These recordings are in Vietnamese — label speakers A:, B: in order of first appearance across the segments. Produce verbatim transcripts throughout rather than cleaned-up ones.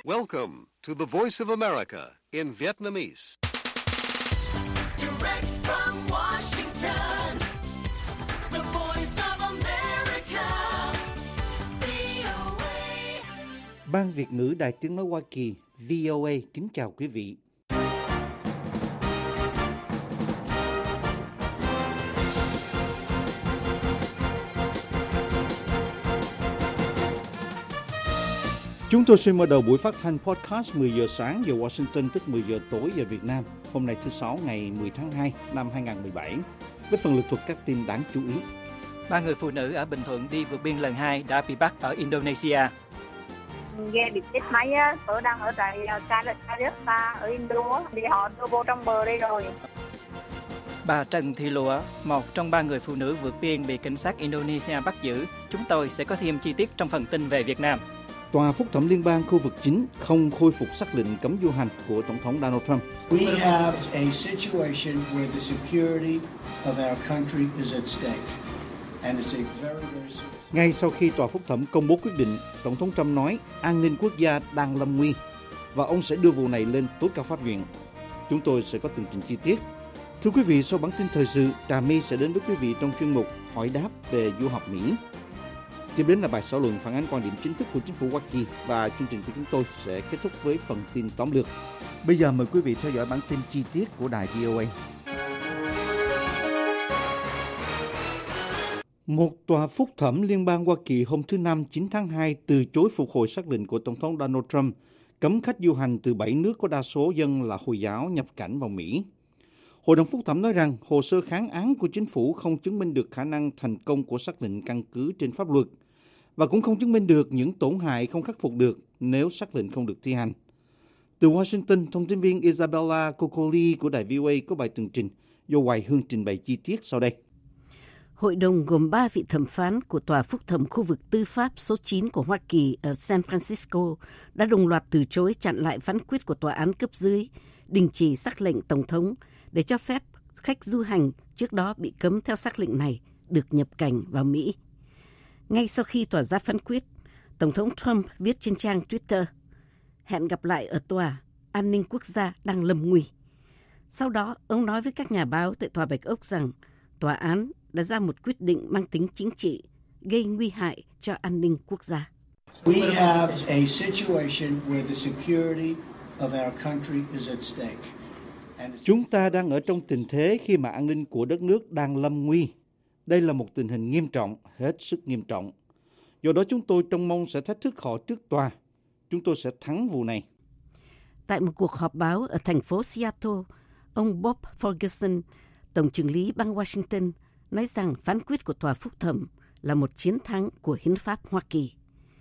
A: Welcome to the Voice of America in Vietnamese.
B: Direct from Washington, the Voice of America, vê o a.
C: Ban Việt ngữ Đài Tiếng nói Hoa Kỳ vê o a kính chào quý vị. Chúng tôi xin mở đầu buổi phát thanh podcast mười giờ sáng giờ Washington, tức mười giờ tối giờ Việt Nam. Hôm nay thứ Sáu ngày mười tháng hai năm hai nghìn không trăm mười bảy. Với phần lược thuật các tin đáng chú ý.
D: Ba người phụ nữ ở Bình Thuận đi vượt biên lần hai đã bị bắt ở Indonesia.
E: Ghe bị chết máy á, tớ đang ở tại Jakarta ở Indo, thì họ đưa vô trong bờ đây rồi.
D: Bà Trần Thị Lụa, một trong ba người phụ nữ vượt biên bị cảnh sát Indonesia bắt giữ. Chúng tôi sẽ có thêm chi tiết trong phần tin về Việt Nam.
C: Tòa phúc thẩm liên bang khu vực chín không khôi phục sắc lệnh cấm du hành của Tổng thống Donald Trump.
F: We have a situation where the security of our country is at stake. And it's a very, very serious...
C: Ngay sau khi tòa phúc thẩm công bố quyết định, Tổng thống Trump nói an ninh quốc gia đang lâm nguy và ông sẽ đưa vụ này lên tối cao pháp viện. Chúng tôi sẽ có tường trình chi tiết. Thưa quý vị, sau bản tin thời sự, Trà My sẽ đến với quý vị trong chuyên mục hỏi đáp về du học Mỹ. Tiếp đến là bài xã luận phản ánh quan điểm chính thức của chính phủ Hoa Kỳ và chương trình của chúng tôi sẽ kết thúc với phần tin tóm lược. Bây giờ mời quý vị theo dõi bản tin chi tiết của đài vê o a. Một tòa phúc thẩm liên bang Hoa Kỳ hôm thứ Năm chín tháng hai từ chối phục hồi sắc lệnh của Tổng thống Donald Trump cấm khách du hành từ bảy nước có đa số dân là Hồi giáo nhập cảnh vào Mỹ. Hội đồng phúc thẩm nói rằng hồ sơ kháng án của chính phủ không chứng minh được khả năng thành công của sắc lệnh căn cứ trên pháp luật và cũng không chứng minh được những tổn hại không khắc phục được nếu sắc lệnh không được thi hành. Từ Washington, thông tin viên Isabella Cocoli của đài vê o a có bài tường trình do Hoài Hương trình bày chi tiết sau đây.
G: Hội đồng gồm ba vị thẩm phán của Tòa phúc thẩm khu vực tư pháp số chín của Hoa Kỳ ở San Francisco đã đồng loạt từ chối chặn lại phán quyết của tòa án cấp dưới, đình chỉ sắc lệnh Tổng thống để cho phép khách du hành trước đó bị cấm theo sắc lệnh này được nhập cảnh vào Mỹ. Ngay sau khi tòa ra phán quyết, Tổng thống Trump viết trên trang Twitter, hẹn gặp lại ở tòa, an ninh quốc gia đang lâm nguy. Sau đó, ông nói với các nhà báo tại Tòa Bạch Ốc rằng tòa án đã ra một quyết định mang tính chính trị, gây nguy hại cho an ninh quốc gia.
F: We have a situation where the security of our country is at stake.
C: Chúng ta đang ở trong tình thế khi mà an ninh của đất nước đang lâm nguy. Đây là một tình hình nghiêm trọng, hết sức nghiêm trọng. Do đó chúng tôi trông mong sẽ thách thức họ trước tòa. Chúng tôi sẽ thắng vụ này.
G: Tại một cuộc họp báo ở thành phố Seattle, ông Bob Ferguson, Tổng chưởng lý bang Washington, nói rằng phán quyết của tòa phúc thẩm là một chiến thắng của hiến pháp Hoa Kỳ.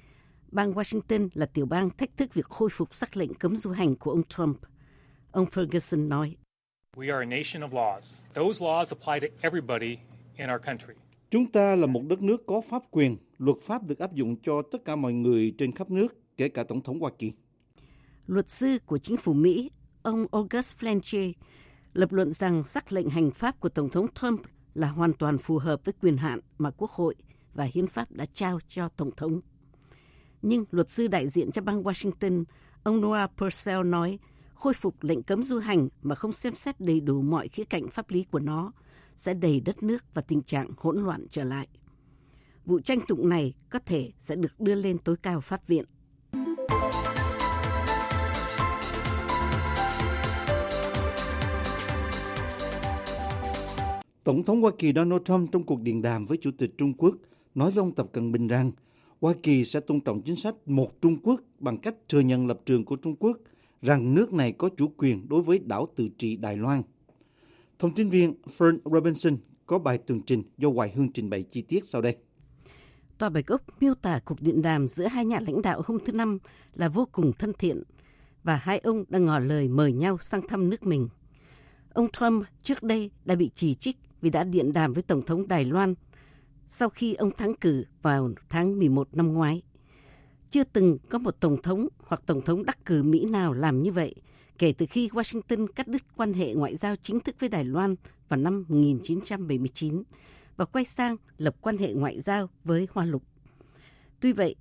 G: Bang Washington là tiểu bang thách thức việc khôi phục sắc lệnh cấm du hành của ông Trump. Ông Ferguson nói,
H: We are a nation of laws. Those laws apply to everybody in our country.
C: Chúng ta là một đất nước có pháp quyền, luật pháp được áp dụng cho tất cả mọi người trên khắp nước, kể cả Tổng thống Hoa Kỳ.
G: Luật sư của chính phủ Mỹ, ông August Fletcher, lập luận rằng sắc lệnh hành pháp của Tổng thống Trump là hoàn toàn phù hợp với quyền hạn mà Quốc hội và hiến pháp đã trao cho Tổng thống. Nhưng luật sư đại diện cho bang Washington, ông Noah Purcell nói, khôi phục lệnh cấm du hành mà không xem xét đầy đủ mọi khía cạnh pháp lý của nó sẽ đẩy đất nước vào tình trạng hỗn loạn trở lại. Vụ tranh tụng này có thể sẽ được đưa lên tối cao pháp viện.
C: Tổng thống Hoa Kỳ Donald Trump trong cuộc điện đàm với Chủ tịch Trung Quốc nói với ông Tập Cận Bình rằng Hoa Kỳ sẽ tôn trọng chính sách một Trung Quốc bằng cách thừa nhận lập trường của Trung Quốc rằng nước này có chủ quyền đối với đảo tự trị Đài Loan. Thông tin viên Fern Robinson có bài tường trình do Hoài Hương trình bày chi tiết sau đây.
G: Tòa Bạch Ốc miêu tả cuộc điện đàm giữa hai nhà lãnh đạo hôm thứ Năm là vô cùng thân thiện và hai ông đang ngỏ lời mời nhau sang thăm nước mình. Ông Trump trước đây đã bị chỉ trích vì đã điện đàm với Tổng thống Đài Loan sau khi ông thắng cử vào tháng mười một năm ngoái. Chưa từng có một Tổng thống hoặc Tổng thống đắc cử Mỹ nào làm như vậy kể từ khi Washington cắt đứt quan hệ ngoại giao chính thức với Đài Loan vào năm một nghìn chín trăm bảy mươi chín và quay sang lập quan hệ ngoại giao với Hoa Lục. Tuy vậy,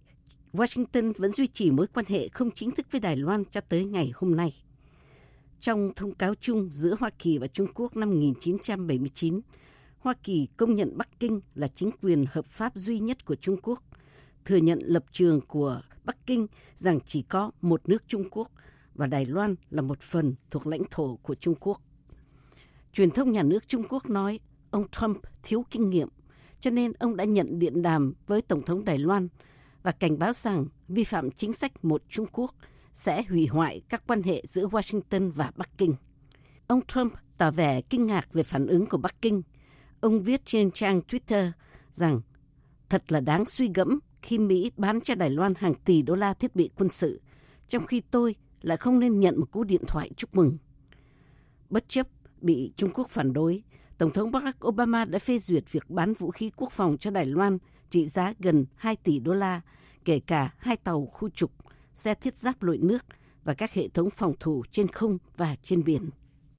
G: Washington vẫn duy trì mối quan hệ không chính thức với Đài Loan cho tới ngày hôm nay. Trong thông cáo chung giữa Hoa Kỳ và Trung Quốc năm một nghìn chín trăm bảy mươi chín, Hoa Kỳ công nhận Bắc Kinh là chính quyền hợp pháp duy nhất của Trung Quốc, thừa nhận lập trường của Bắc Kinh rằng chỉ có một nước Trung Quốc và Đài Loan là một phần thuộc lãnh thổ của Trung Quốc. Truyền thông nhà nước Trung Quốc nói ông Trump thiếu kinh nghiệm, cho nên ông đã nhận điện đàm với Tổng thống Đài Loan và cảnh báo rằng vi phạm chính sách một Trung Quốc sẽ hủy hoại các quan hệ giữa Washington và Bắc Kinh. Ông Trump tỏ vẻ kinh ngạc về phản ứng của Bắc Kinh. Ông viết trên trang Twitter rằng thật là đáng suy gẫm khi Mỹ bán cho Đài Loan hàng tỷ đô la thiết bị quân sự, trong khi tôi lại không nên nhận một cú điện thoại chúc mừng. Bất chấp bị Trung Quốc phản đối, Tổng thống Barack Obama đã phê duyệt việc bán vũ khí quốc phòng cho Đài Loan trị giá gần hai tỷ đô la, kể cả hai tàu khu trục, xe thiết giáp lội nước và các hệ thống phòng thủ trên không và trên biển.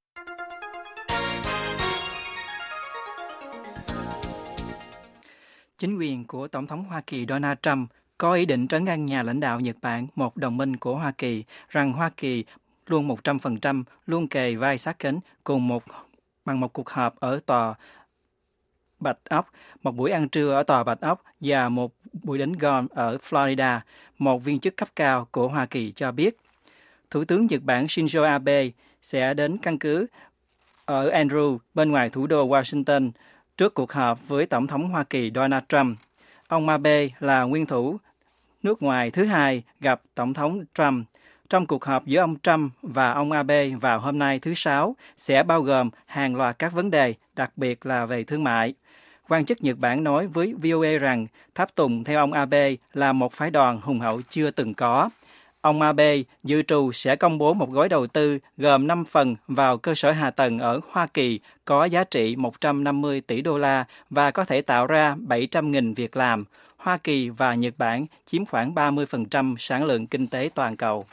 D: Chính quyền của Tổng thống Hoa Kỳ Donald Trump có ý định trấn an nhà lãnh đạo Nhật Bản, một đồng minh của Hoa Kỳ, rằng Hoa Kỳ luôn một trăm phần trăm luôn kề vai sát cánh cùng một bằng một cuộc họp ở tòa Bạch Ốc, một buổi ăn trưa ở tòa Bạch Ốc và một buổi đánh golf ở Florida. Một viên chức cấp cao của Hoa Kỳ cho biết Thủ tướng Nhật Bản Shinzo Abe sẽ đến căn cứ ở Andrews bên ngoài thủ đô Washington trước cuộc họp với Tổng thống Hoa Kỳ Donald Trump. Ông Abe là nguyên thủ nước ngoài thứ hai gặp Tổng thống Trump. Trong cuộc họp giữa ông Trump và ông Abe vào hôm nay thứ Sáu sẽ bao gồm hàng loạt các vấn đề, đặc biệt là về thương mại. Quan chức Nhật Bản nói với vê o a rằng tháp tùng theo ông Abe là một phái đoàn hùng hậu chưa từng có. Ông Abe dự trù sẽ công bố một gói đầu tư gồm năm phần vào cơ sở hạ tầng ở Hoa Kỳ có giá trị một trăm năm mươi tỷ đô la và có thể tạo ra bảy trăm nghìn việc làm. Hoa Kỳ và Nhật Bản chiếm khoảng ba mươi phần trăm sản lượng kinh tế toàn cầu.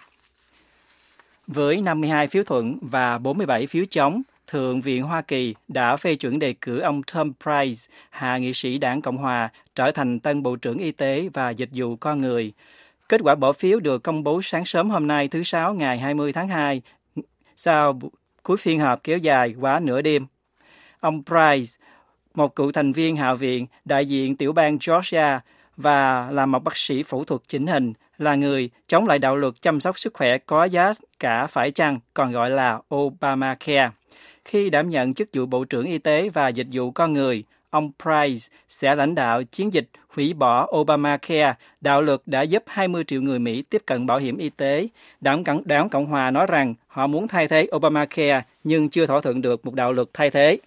D: Với năm mươi hai phiếu thuận và bốn mươi bảy phiếu chống, Thượng viện Hoa Kỳ đã phê chuẩn đề cử ông Tom Price, hạ nghị sĩ đảng Cộng hòa, trở thành tân Bộ trưởng Y tế và Dịch vụ Con người. Kết quả bỏ phiếu được công bố sáng sớm hôm nay thứ Sáu ngày hai mươi tháng hai, sau cuối phiên họp kéo dài quá nửa đêm. Ông Price, một cựu thành viên Hạ viện, đại diện tiểu bang Georgia và là một bác sĩ phẫu thuật chỉnh hình, là người chống lại đạo luật chăm sóc sức khỏe có giá cả phải chăng, còn gọi là Obamacare. Khi đảm nhận chức vụ Bộ trưởng Y tế và Dịch vụ Con người, ông Price sẽ lãnh đạo chiến dịch hủy bỏ Obamacare, đạo luật đã giúp hai mươi triệu người Mỹ tiếp cận bảo hiểm y tế. Đảng, Đảng Cộng hòa nói rằng họ muốn thay thế Obamacare nhưng chưa thỏa thuận được một đạo luật thay thế.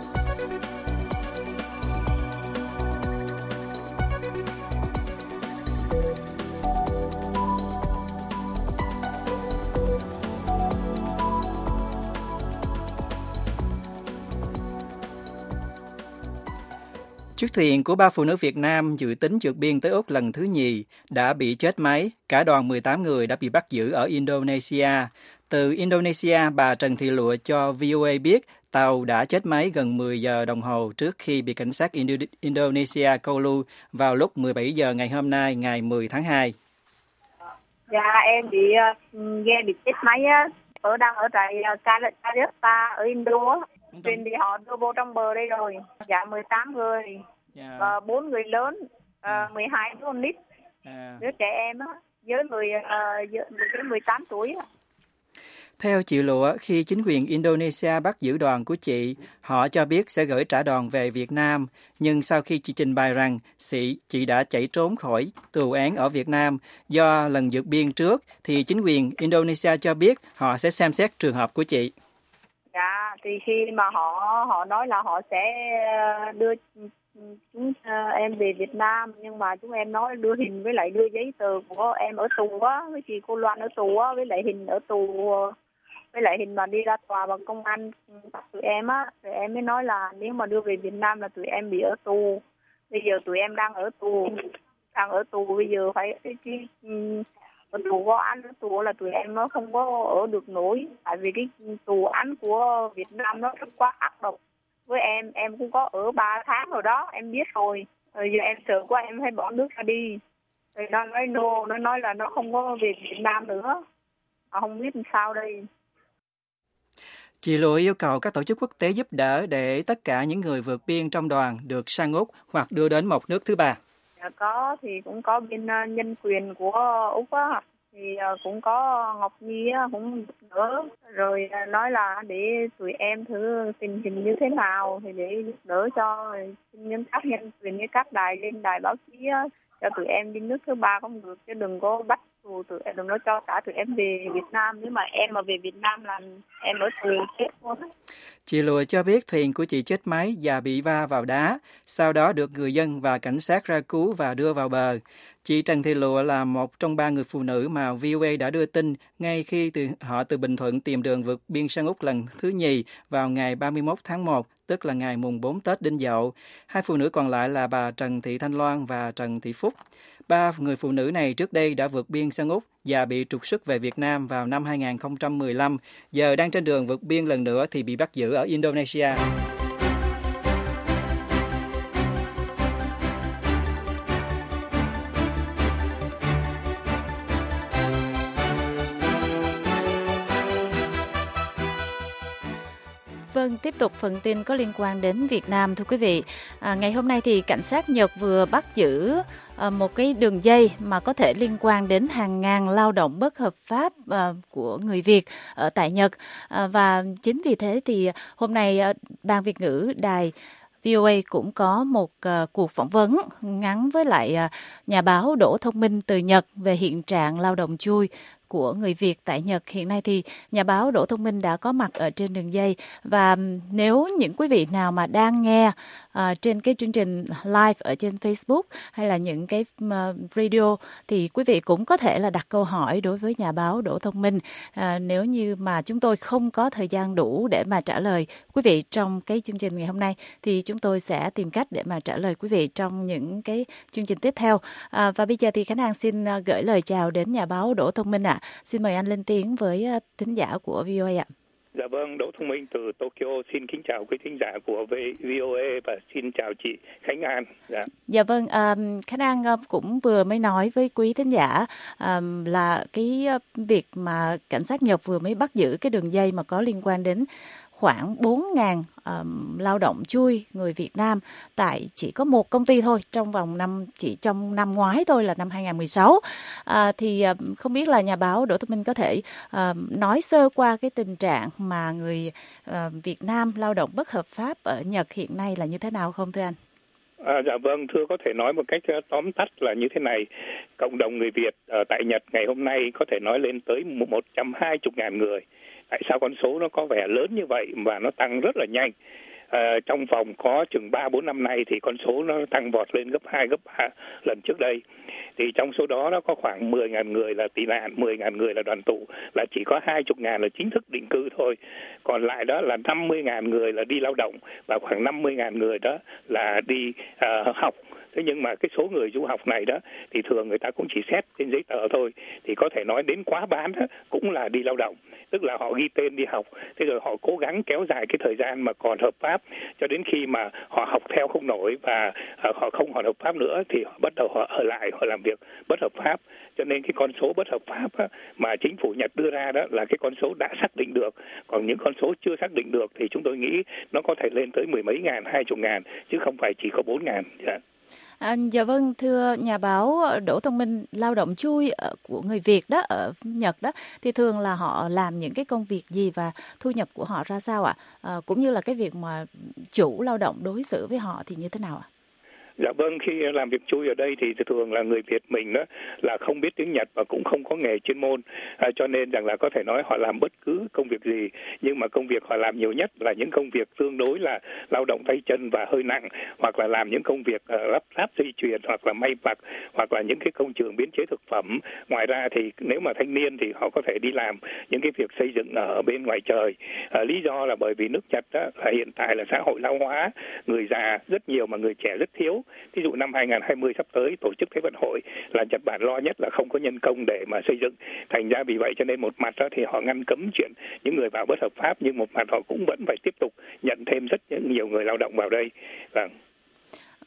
D: Chiếc thuyền của ba phụ nữ Việt Nam dự tính vượt biên tới Úc lần thứ nhì đã bị chết máy. Cả đoàn mười tám người đã bị bắt giữ ở Indonesia. Từ Indonesia, bà Trần Thị Lụa cho vê o a biết tàu đã chết máy gần mười giờ đồng hồ trước khi bị cảnh sát Indonesia câu lưu vào lúc mười bảy giờ ngày hôm nay, ngày mười tháng hai.
E: Dạ, em bị ghe bị chết máy á, ở đang ở tại Jakarta ở Indo. Thuyền thì họ đưa vô trong bờ đây rồi. Dạ, mười tám người. Yeah. Và bốn người lớn, uh, mười hai đứa con nít. Yeah. Đứa trẻ em á, với người uh, với mười tám tuổi á.
D: Theo chị Lụa, khi chính quyền Indonesia bắt giữ đoàn của chị, họ cho biết sẽ gửi trả đoàn về Việt Nam. Nhưng sau khi chị trình bày rằng chị, chị đã chạy trốn khỏi tù án ở Việt Nam do lần vượt biên trước, thì chính quyền Indonesia cho biết họ sẽ xem xét trường hợp của chị.
E: Dạ, thì khi mà họ họ nói là họ sẽ đưa chúng uh, em về Việt Nam, nhưng mà chúng em nói đưa hình với lại đưa giấy tờ của em ở tù á, với chị cô Loan ở tù á, với lại hình ở tù, với lại hình mà đi ra tòa bằng công an bắt tụi em á, thì em mới nói là nếu mà đưa về Việt Nam là tụi em bị ở tù. Bây giờ tụi em đang ở tù, đang ở tù bây giờ phải cái ở tù có án, ở tù là tụi em nó không có ở được nổi, tại vì cái tù án của Việt Nam nó rất quá ác độc. Với em, em cũng có ở ba tháng rồi đó, em biết rồi. Rồi giờ em sợ quá em phải bỏ nước ra đi. Thì nó nói no, nó nói là nó không có về Việt Nam nữa. Họ không biết làm sao đây.
D: Chị Lụa yêu cầu các tổ chức quốc tế giúp đỡ để tất cả những người vượt biên trong đoàn được sang Úc hoặc đưa đến một nước thứ ba.
E: Dạ, có thì cũng có bên uh, nhân quyền của Úc á, thì uh, cũng có Ngọc Nhi á, cũng giúp đỡ. Rồi uh, nói là để tụi em thử tình hình như thế nào thì để giúp đỡ cho những các nhân quyền với các đài lên đài báo chí á, cho tụi em đi nước thứ ba cũng được, chứ đừng có bắt tù tụi em, đừng có cho cả tụi em về Việt Nam. Nếu mà em mà về Việt Nam là em ở tù chết luôn.
D: Chị Lụa cho biết thuyền của chị chết máy và bị va vào đá, sau đó được người dân và cảnh sát ra cứu và đưa vào bờ. Chị Trần Thị Lụa là một trong ba người phụ nữ mà vê o a đã đưa tin ngay khi từ, họ từ Bình Thuận tìm đường vượt biên sang Úc lần thứ nhì vào ngày ba mươi mốt tháng một, tức là ngày mùng bốn Tết Đinh Dậu. Hai phụ nữ còn lại là bà Trần Thị Thanh Loan và Trần Thị Phúc. Ba người phụ nữ này trước đây đã vượt biên sang Úc và bị trục xuất về Việt Nam vào năm hai nghìn không trăm mười lăm. Giờ đang trên đường vượt biên lần nữa thì bị bắt giữ ở Indonesia.
I: Vâng, tiếp tục phần tin có liên quan đến Việt Nam, thưa quý vị. À, ngày hôm nay thì cảnh sát Nhật vừa bắt giữ à, một cái đường dây mà có thể liên quan đến hàng ngàn lao động bất hợp pháp à, của người Việt ở tại Nhật. À, và chính vì thế thì hôm nay à, Ban Việt ngữ đài vê o a cũng có một uh, cuộc phỏng vấn ngắn với lại uh, nhà báo Đỗ Thông Minh từ Nhật về hiện trạng lao động chui của người Việt tại Nhật. Hiện nay thì nhà báo Đỗ Thông Minh đã có mặt ở trên đường dây, và nếu những quý vị nào mà đang nghe uh, trên cái chương trình live ở trên Facebook hay là những cái uh, radio thì quý vị cũng có thể là đặt câu hỏi đối với nhà báo Đỗ Thông Minh. Uh, nếu như mà chúng tôi không có thời gian đủ để mà trả lời quý vị trong cái chương trình ngày hôm nay thì chúng tôi sẽ tìm cách để mà trả lời quý vị trong những cái chương trình tiếp theo. À, và bây giờ thì Khánh An xin uh, gửi lời chào đến nhà báo Đỗ Thông Minh ạ. À. Xin mời anh lên tiếng với uh, thính giả của vê o a ạ.
J: Dạ vâng, Đỗ Thông Minh từ Tokyo xin kính chào quý thính giả của vê o a và xin chào chị Khánh An. Dạ,
I: dạ vâng, um, Khánh An uh, cũng vừa mới nói với quý thính giả um, là cái uh, việc mà cảnh sát Nhật vừa mới bắt giữ cái đường dây mà có liên quan đến khoảng bốn nghìn um, lao động chui người Việt Nam tại chỉ có một công ty thôi trong vòng năm chỉ trong năm ngoái thôi là năm hai nghìn không trăm mười sáu. À, thì um, không biết là nhà báo Đỗ Thông Minh có thể um, nói sơ qua cái tình trạng mà người uh, Việt Nam lao động bất hợp pháp ở Nhật hiện nay là như thế nào không thưa anh?
J: À, dạ vâng, thưa có thể nói một cách tóm tắt là như thế này. Cộng đồng người Việt ở tại Nhật ngày hôm nay có thể nói lên tới một trăm hai mươi ngàn người. Tại sao con số nó có vẻ lớn như vậy và nó tăng rất là nhanh? À, trong vòng có chừng ba bốn năm nay thì con số nó tăng vọt lên gấp hai, gấp ba lần trước đây. Thì trong số đó nó có khoảng mười ngàn người là tị nạn, mười ngàn người là đoàn tụ, là chỉ có hai mươi ngàn là chính thức định cư thôi. Còn lại đó là năm mươi ngàn người là đi lao động và khoảng năm mươi ngàn người đó là đi uh, học. Thế nhưng mà cái số người du học này đó thì thường người ta cũng chỉ xét trên giấy tờ thôi, thì có thể nói đến quá bán đó, cũng là đi lao động, tức là họ ghi tên đi học, thế rồi họ cố gắng kéo dài cái thời gian mà còn hợp pháp cho đến khi mà họ học theo không nổi và uh, họ không còn hợp pháp nữa thì họ bắt đầu họ ở lại họ làm việc bất hợp pháp. Cho nên cái con số bất hợp pháp á, mà chính phủ Nhật đưa ra đó là cái con số đã xác định được, còn những con số chưa xác định được thì chúng tôi nghĩ nó có thể lên tới mười mấy ngàn, hai chục ngàn chứ không phải chỉ có bốn ngàn. Yeah.
I: À, dạ vâng, thưa nhà báo Đỗ Thông Minh, lao động chui của người Việt đó ở Nhật đó thì thường là họ làm những cái công việc gì và thu nhập của họ ra sao ạ? À, cũng như là cái việc mà chủ lao động đối xử với họ thì như thế nào ạ?
J: Dạ vâng, khi làm việc chui ở đây thì thường là người Việt mình đó là không biết tiếng Nhật và cũng không có nghề chuyên môn, à, cho nên rằng là có thể nói họ làm bất cứ công việc gì, nhưng mà công việc họ làm nhiều nhất là những công việc tương đối là lao động tay chân và hơi nặng, hoặc là làm những công việc uh, lắp ráp dây chuyền, hoặc là may mặc, hoặc là những cái công trường biến chế thực phẩm. Ngoài ra thì nếu mà thanh niên thì họ có thể đi làm những cái việc xây dựng ở bên ngoài trời. À, lý do là bởi vì nước Nhật đó là hiện tại là xã hội lão hóa, người già rất nhiều mà người trẻ rất thiếu. Ví dụ năm hai nghìn không trăm hai mươi sắp tới tổ chức Thế vận hội là Nhật Bản lo nhất là không có nhân công để mà xây dựng. Thành ra vì vậy cho nên một mặt đó thì họ ngăn cấm chuyện những người vào bất hợp pháp, nhưng một mặt họ cũng vẫn phải tiếp tục nhận thêm rất nhiều người lao động vào đây. Vâng.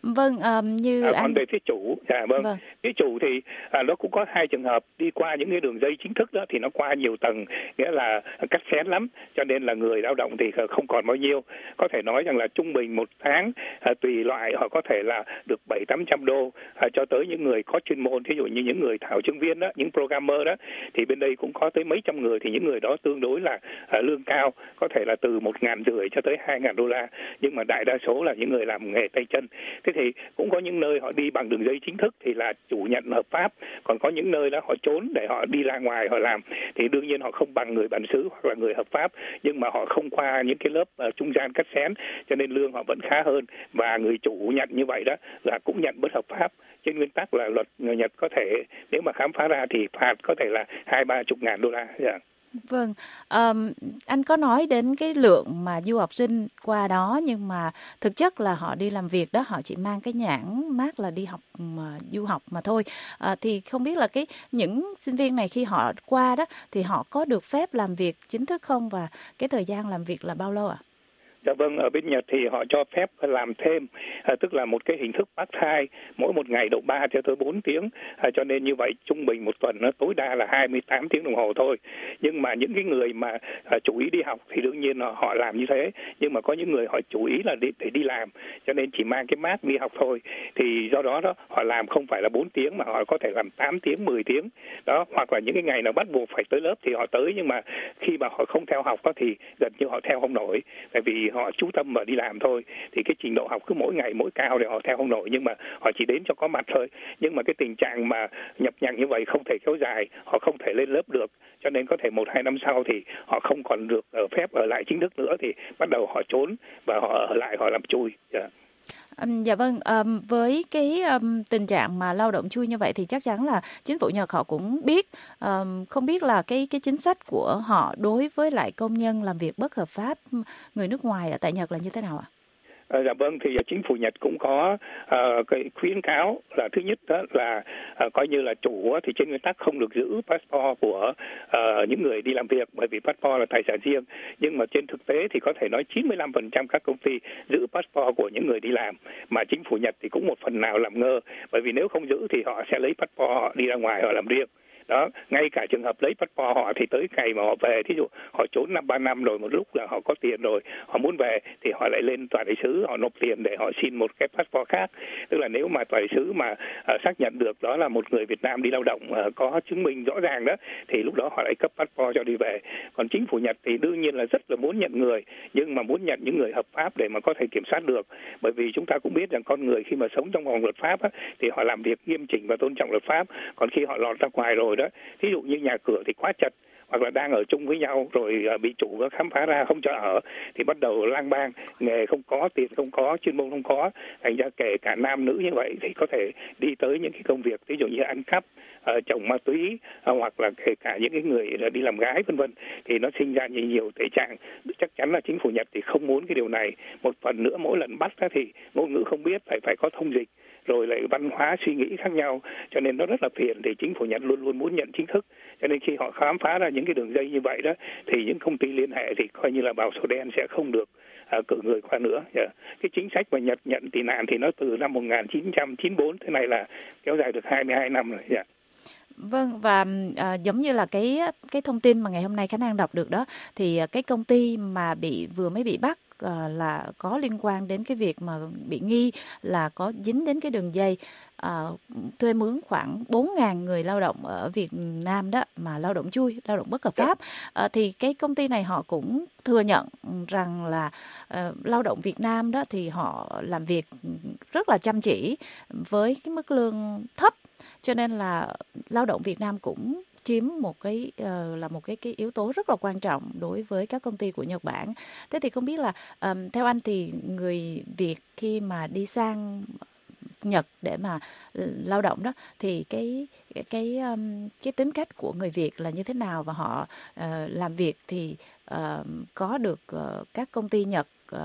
I: Vâng, um, như
J: à,
I: anh...
J: còn về phía chủ, dạ vâng,
I: vâng.
J: phía chủ thì à, nó cũng có hai trường hợp đi qua những cái đường dây chính thức đó thì nó qua nhiều tầng, nghĩa là cắt xén lắm, cho nên là người lao động thì không còn bao nhiêu. Có thể nói rằng là trung bình một tháng à, tùy loại họ có thể là được bảy tám trăm đô, à, cho tới những người có chuyên môn, thí dụ như những người thảo chương viên đó, những programmer đó, thì bên đây cũng có tới mấy trăm người, thì những người đó tương đối là à, lương cao, có thể là từ một ngàn rưỡi cho tới hai ngàn đô la, nhưng mà đại đa số là những người làm nghề tay chân. Thế thì cũng có những nơi họ đi bằng đường dây chính thức thì là chủ nhận hợp pháp, còn có những nơi đó họ trốn để họ đi ra ngoài họ làm, thì đương nhiên họ không bằng người bản xứ hoặc là người hợp pháp, nhưng mà họ không qua những cái lớp uh, trung gian cắt xén, cho nên lương họ vẫn khá hơn. Và người chủ nhận như vậy đó là cũng nhận bất hợp pháp. Trên nguyên tắc là luật người Nhật có thể nếu mà khám phá ra thì phạt có thể là hai ba chục ngàn đô la. Yeah.
I: Vâng, um, anh có nói đến cái lượng mà du học sinh qua đó, nhưng mà thực chất là họ đi làm việc đó, họ chỉ mang cái nhãn mác là đi học mà, du học mà thôi. À, thì không biết là cái những sinh viên này khi họ qua đó thì họ có được phép làm việc chính thức không, và cái thời gian làm việc là bao lâu ạ? À?
J: Dạ vâng, ở bên Nhật thì họ cho phép làm thêm, à, tức là một cái hình thức part-time, mỗi một ngày độ ba cho tới bốn tiếng, à, cho nên như vậy trung bình một tuần nó tối đa là hai mươi tám tiếng đồng hồ thôi. Nhưng mà những cái người mà à, chủ ý đi học thì đương nhiên là họ làm như thế, nhưng mà có những người họ chủ ý là đi, để đi làm, cho nên chỉ mang cái mác đi học thôi. Thì do đó đó họ làm không phải là bốn tiếng mà họ có thể làm tám tiếng, mười tiếng. Đó, hoặc là những cái ngày nào bắt buộc phải tới lớp thì họ tới, nhưng mà khi mà họ không theo học đó thì gần như họ theo không nổi, tại vì họ chú tâm vào đi làm thôi, thì cái trình độ học cứ mỗi ngày mỗi cao thì họ theo không nổi, nhưng mà họ chỉ đến cho có mặt thôi. Nhưng mà cái tình trạng mà nhập nhằng như vậy không thể kéo dài, họ không thể lên lớp được, cho nên có thể một hai năm sau thì họ không còn được ở phép ở lại chính thức nữa, thì bắt đầu họ trốn và họ ở lại họ làm chui. Yeah.
I: Um, dạ vâng, um, với cái um, tình trạng mà lao động chui như vậy thì chắc chắn là chính phủ Nhật họ cũng biết, um, không biết là cái cái chính sách của họ đối với lại công nhân làm việc bất hợp pháp người nước ngoài ở tại Nhật là như thế nào ạ?
J: À, dạ vâng, thì chính phủ Nhật cũng có uh, cái khuyến cáo là thứ nhất đó là uh, coi như là chủ thì trên nguyên tắc không được giữ passport của uh, những người đi làm việc, bởi vì passport là tài sản riêng. Nhưng mà trên thực tế thì có thể nói chín mươi lăm phần trăm các công ty giữ passport của những người đi làm, mà chính phủ Nhật thì cũng một phần nào làm ngơ, bởi vì nếu không giữ thì họ sẽ lấy passport họ đi ra ngoài họ làm riêng. Đó, ngay cả trường hợp lấy passport họ thì tới ngày mà họ về, thí dụ họ trốn năm ba năm rồi, một lúc là họ có tiền rồi, họ muốn về thì họ lại lên tòa đại sứ, họ nộp tiền để họ xin một cái passport khác. Tức là nếu mà tòa đại sứ mà uh, xác nhận được đó là một người Việt Nam đi lao động uh, có chứng minh rõ ràng đó, thì lúc đó họ lại cấp passport cho đi về. Còn chính phủ Nhật thì đương nhiên là rất là muốn nhận người, nhưng mà muốn nhận những người hợp pháp để mà có thể kiểm soát được, bởi vì chúng ta cũng biết rằng con người khi mà sống trong vòng luật pháp á, thì họ làm việc nghiêm chỉnh và tôn trọng luật pháp. Còn khi họ lọt ra ngoài rồi đó, thí dụ như nhà cửa thì quá chật, hoặc là đang ở chung với nhau rồi bị chủ nó khám phá ra không cho ở, thì bắt đầu lang bang, nghề không có, tiền không có, chuyên môn không có, thành ra kể cả nam nữ như vậy thì có thể đi tới những cái công việc ví dụ như ăn cắp, uh, trồng ma túy, uh, hoặc là kể cả những cái người đi làm gái vân vân, thì nó sinh ra nhiều, nhiều tệ trạng. Chắc chắn là chính phủ Nhật thì không muốn cái điều này. Một phần nữa mỗi lần bắt thì ngôn ngữ không biết, phải phải có thông dịch, rồi lại văn hóa suy nghĩ khác nhau, cho nên nó rất là phiền. Thì chính phủ Nhật luôn luôn muốn nhận chính thức, cho nên khi họ khám phá ra những cái đường dây như vậy đó thì những công ty liên hệ thì coi như là vào sổ đen, sẽ không được uh, cử người qua nữa. Yeah. Cái chính sách mà Nhật nhận tị nạn thì nó từ năm một nghìn chín trăm chín mươi tư, thế này là kéo dài được hai mươi hai năm rồi. Yeah.
I: Vâng, và à, giống như là cái cái thông tin mà ngày hôm nay Khánh An đọc được đó, thì cái công ty mà bị vừa mới bị bắt à, là có liên quan đến cái việc mà bị nghi là có dính đến cái đường dây à, thuê mướn khoảng bốn nghìn người lao động ở Việt Nam đó, mà lao động chui, lao động bất hợp pháp. À, thì cái công ty này họ cũng thừa nhận rằng là à, lao động Việt Nam đó thì họ làm việc rất là chăm chỉ với cái mức lương thấp, cho nên là lao động Việt Nam cũng chiếm một cái uh, là một cái cái yếu tố rất là quan trọng đối với các công ty của Nhật Bản. Thế thì không biết là um, theo anh thì người Việt khi mà đi sang Nhật để mà lao động đó thì cái cái um, cái tính cách của người Việt là như thế nào, và họ uh, làm việc thì uh, có được uh, các công ty Nhật uh,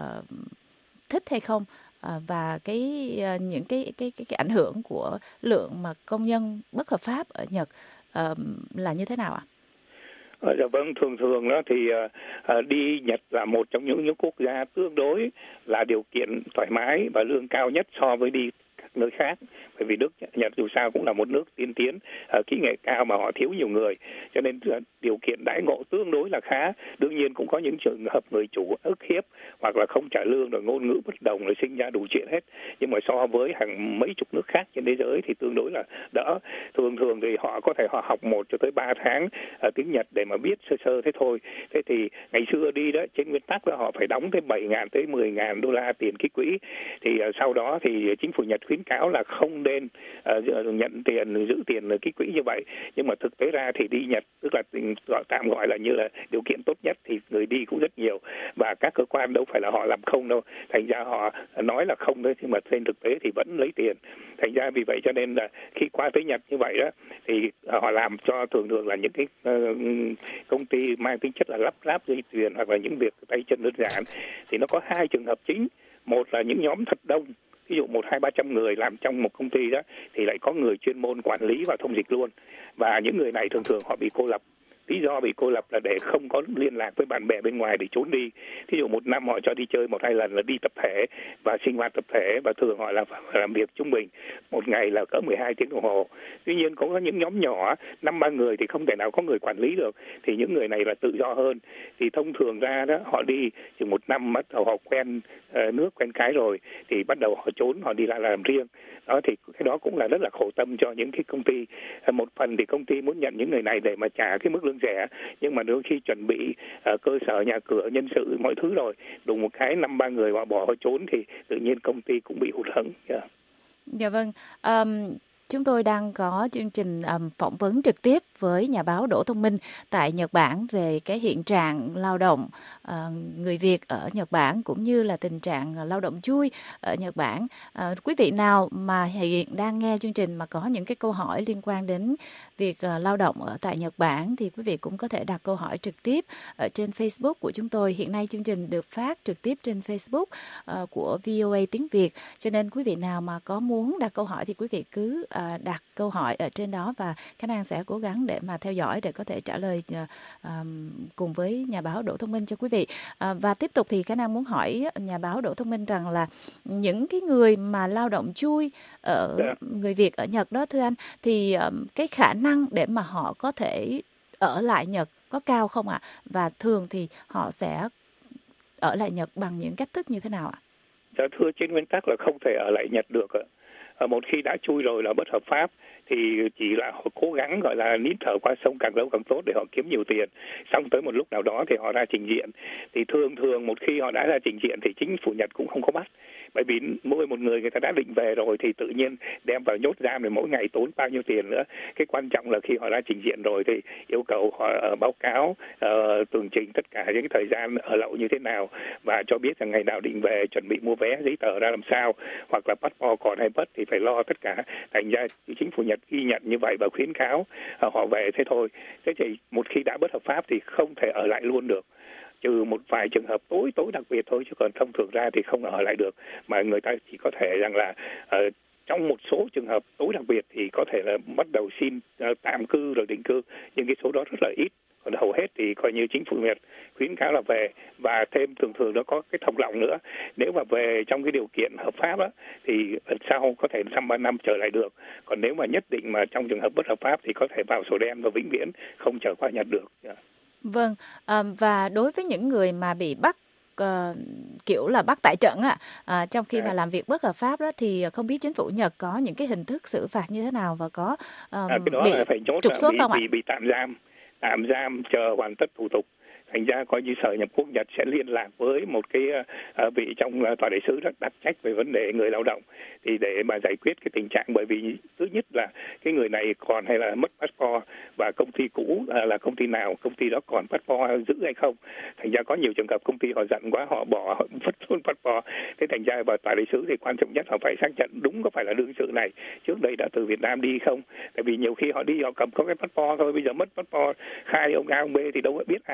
I: thích hay không? À, và cái uh, những cái, cái cái cái ảnh hưởng của lượng mà công nhân bất hợp pháp ở Nhật uh, là như thế nào ạ?
J: Ờ, dạ vâng, thường thường đó thì uh, đi Nhật là một trong những những quốc gia tương đối là điều kiện thoải mái và lương cao nhất so với đi các nơi khác. Bởi vì nước Nhật dù sao cũng là một nước tiên tiến, uh, kỹ nghệ cao mà họ thiếu nhiều người, cho nên uh, điều kiện đãi ngộ tương đối là khá. Đương nhiên cũng có những trường hợp người chủ ức hiếp hoặc là không trả lương rồi ngôn ngữ bất đồng rồi sinh ra đủ chuyện hết. Nhưng mà so với hàng mấy chục nước khác trên thế giới thì tương đối là đỡ. Thường thường thì họ có thể họ học một cho tới ba tháng uh, tiếng Nhật để mà biết sơ sơ thế thôi. Thế thì ngày xưa đi đó trên nguyên tắc là họ phải đóng tới bảy ngàn tới mười ngàn đô la tiền ký quỹ. Thì uh, sau đó thì chính phủ Nhật khuyến cáo là không nên uh, nhận tiền, giữ tiền ký quỹ như vậy. Nhưng mà thực tế ra thì đi Nhật, tức là gọi tạm gọi là như là điều kiện tốt nhất thì người đi cũng rất nhiều. Và các cơ quan đâu phải là họ làm không đâu. Thành ra họ nói là không thôi, nhưng mà trên thực tế thì vẫn lấy tiền. Thành ra vì vậy cho nên là khi qua tới Nhật như vậy đó thì họ làm cho thường thường là những cái uh, công ty mang tính chất là lắp ráp dây chuyền hoặc là những việc tay chân đơn giản. Thì nó có hai trường hợp chính. Một là những nhóm thật đông, ví dụ một hai ba trăm người làm trong một công ty đó thì lại có người chuyên môn quản lý và thông dịch luôn. Và những người này thường thường họ bị cô lập. Lý do bị cô lập là để không có liên lạc với bạn bè bên ngoài để trốn đi. Thí dụ một năm họ cho đi chơi một hai lần là đi tập thể và sinh hoạt tập thể, và thường họ làm làm việc trung bình một ngày là cỡ mười hai tiếng đồng hồ. Tuy nhiên cũng có những nhóm nhỏ năm ba người thì không thể nào có người quản lý được, thì những người này là tự do hơn. Thì thông thường ra đó họ đi chừng một năm bắt đầu họ quen uh, nước quen cái rồi thì bắt đầu họ trốn, họ đi lại làm riêng. Đó thì cái đó cũng là rất là khổ tâm cho những cái công ty. Uh, một phần thì công ty muốn nhận những người này để mà trả cái mức lương rẻ, nhưng mà đôi khi chuẩn bị uh, cơ sở nhà cửa nhân sự mọi thứ rồi đùng một cái năm ba người họ bỏ họ trốn thì tự nhiên công ty cũng bị hụt hẫng. Yeah.
I: Dạ vâng. Um... Chúng tôi đang có chương trình um, phỏng vấn trực tiếp với nhà báo Đỗ Thông Minh tại Nhật Bản về cái hiện trạng lao động uh, người Việt ở Nhật Bản cũng như là tình trạng lao động chui ở Nhật Bản. Uh, quý vị nào mà hiện đang nghe chương trình mà có những cái câu hỏi liên quan đến việc uh, lao động ở tại Nhật Bản thì quý vị cũng có thể đặt câu hỏi trực tiếp ở trên Facebook của chúng tôi. Hiện nay chương trình được phát trực tiếp trên Facebook uh, của vê o a tiếng Việt. Cho nên quý vị nào mà có muốn đặt câu hỏi thì quý vị cứ uh, đặt câu hỏi ở trên đó và Khả Năng sẽ cố gắng để mà theo dõi để có thể trả lời uh, cùng với nhà báo Đỗ Thông Minh cho quý vị. Uh, và tiếp tục thì Khả Năng muốn hỏi nhà báo Đỗ Thông Minh rằng là những cái người mà lao động chui ở yeah. người Việt ở Nhật đó thưa anh, thì um, cái khả năng để mà họ có thể ở lại Nhật có cao không ạ? À? Và thường thì họ sẽ ở lại Nhật bằng những cách thức như thế nào ạ? À?
J: Dạ thưa, trên nguyên tắc là không thể ở lại Nhật được ạ. Một khi đã chui rồi là bất hợp pháp thì chỉ là họ cố gắng gọi là nín thở qua sông càng lâu càng tốt để họ kiếm nhiều tiền. Xong tới một lúc nào đó thì họ ra trình diện. Thì thường thường một khi họ đã ra trình diện thì chính phủ Nhật cũng không có bắt. Bởi vì mỗi một người người ta đã định về rồi thì tự nhiên đem vào nhốt giam thì mỗi ngày tốn bao nhiêu tiền nữa. Cái quan trọng là khi họ đã trình diện rồi thì yêu cầu họ báo cáo uh, tường trình tất cả những thời gian ở lậu như thế nào và cho biết rằng ngày nào định về, chuẩn bị mua vé giấy tờ ra làm sao, hoặc là passport còn hay mất thì phải lo tất cả. Thành ra chính phủ Nhật ghi nhận như vậy và khuyến cáo uh, họ về thế thôi. Thế thì một khi đã bất hợp pháp thì không thể ở lại luôn được, trừ một vài trường hợp tối tối đặc biệt thôi, chứ còn thông thường ra thì không ở lại được. Mà người ta chỉ có thể rằng là uh, trong một số trường hợp tối đặc biệt thì có thể là bắt đầu xin uh, tạm cư rồi định cư, nhưng cái số đó rất là ít. Còn hầu hết thì coi như chính phủ Nhật khuyến cáo là về. Và thêm thường thường nó có cái thông lọng nữa, nếu mà về trong cái điều kiện hợp pháp á, thì sau có thể năm ba năm trở lại được. Còn nếu mà nhất định mà trong trường hợp bất hợp pháp thì có thể vào sổ đen và vĩnh viễn không trở qua Nhật được. Yeah.
I: Vâng, à, và đối với những người mà bị bắt uh, kiểu là bắt tại trận ạ, à, trong khi à. mà làm việc bất hợp pháp đó, thì không biết chính phủ Nhật có những cái hình thức xử phạt như thế nào và có um,
J: à, cái đó
I: bị
J: là phải nhốt,
I: trục xuất
J: bị,
I: không ạ?
J: Bị, bị tạm giam, tạm giam chờ hoàn tất thủ tục. Thành ra coi như Sở Nhập quốc Nhật sẽ liên lạc với một cái uh, vị trong uh, tòa đại sứ rất đặc trách về vấn đề người lao động thì để mà giải quyết cái tình trạng. Bởi vì thứ nhất là cái người này còn hay là mất passport, và công ty cũ uh, là công ty nào, công ty đó còn passport giữ hay không. Thành ra có nhiều trường hợp công ty họ giận quá, họ bỏ, họ vứt luôn passport. Thế thành ra vào tòa đại sứ thì quan trọng nhất họ phải xác nhận đúng có phải là đương sự này trước đây đã từ Việt Nam đi không. Tại vì nhiều khi họ đi họ cầm có cái passport thôi, bây giờ mất passport, khai ông A ông B thì đâu có biết ai là ai.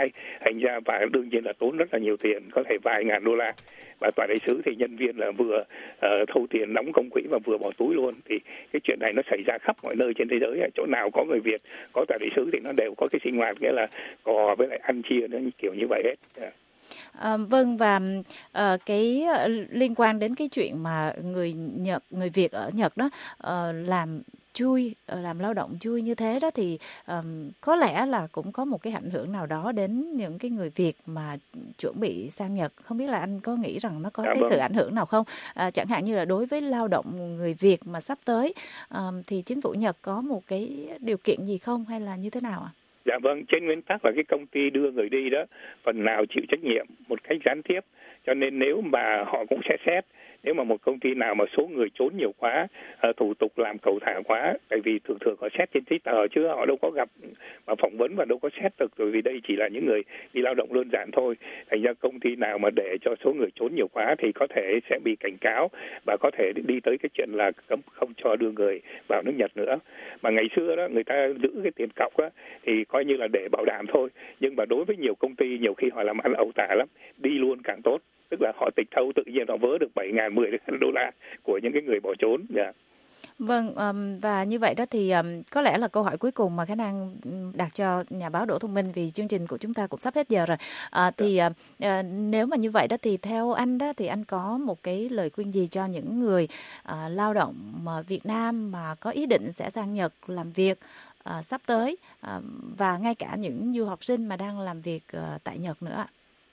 J: sai, thành ra và đương nhiên là tốn rất là nhiều tiền, có thể vài ngàn đô la. Và tòa đại sứ thì nhân viên là vừa uh, thâu tiền đóng công quỹ và vừa bỏ túi luôn. Thì cái chuyện này nó xảy ra khắp mọi nơi trên thế giới. Chỗ nào có người Việt, có tòa đại sứ thì nó đều có cái sinh hoạt nghĩa là cò với lại ăn chia nó kiểu như vậy hết. Yeah.
I: À, vâng, và uh, cái uh, liên quan đến cái chuyện mà người Nhật, người Việt ở Nhật đó uh, làm chui, làm lao động chui như thế đó thì um, có lẽ là cũng có một cái ảnh hưởng nào đó đến những cái người Việt mà chuẩn bị sang Nhật. Không biết là anh có nghĩ rằng nó có
J: dạ,
I: cái
J: vâng.
I: sự ảnh hưởng nào không? À, chẳng hạn như là đối với lao động người Việt mà sắp tới um, thì chính phủ Nhật có một cái điều kiện gì không hay là như thế nào ạ?
J: Dạ vâng, trên nguyên tắc là cái công ty đưa người đi đó phần nào chịu trách nhiệm một cách gián tiếp, cho nên nếu mà họ cũng sẽ xét. Nếu mà một công ty nào mà số người trốn nhiều quá, uh, thủ tục làm cầu thả quá, tại vì thường thường họ xét trên giấy tờ chứ họ đâu có gặp mà phỏng vấn và đâu có xét được, bởi vì đây chỉ là những người đi lao động đơn giản thôi. Thành ra công ty nào mà để cho số người trốn nhiều quá thì có thể sẽ bị cảnh cáo và có thể đi tới cái chuyện là cấm không cho đưa người vào nước Nhật nữa. Mà ngày xưa đó người ta giữ cái tiền cọc á thì coi như là để bảo đảm thôi, nhưng mà đối với nhiều công ty nhiều khi họ làm ăn ẩu tả lắm, đi luôn càng tốt. Tức là họ tịch thâu tự nhiên họ vớ được bảy ngàn, mười ngàn đô la của những cái người bỏ trốn. Yeah.
I: Vâng, um, và như vậy đó thì um, có lẽ là câu hỏi cuối cùng mà khả năng đặt cho nhà báo Đỗ Thông Minh, vì chương trình của chúng ta cũng sắp hết giờ rồi. À, thì uh, uh, nếu mà như vậy đó thì theo anh đó thì anh có một cái lời khuyên gì cho những người uh, lao động mà Việt Nam mà có ý định sẽ sang Nhật làm việc uh, sắp tới uh, và ngay cả những du học sinh mà đang làm việc uh, tại Nhật nữa ạ?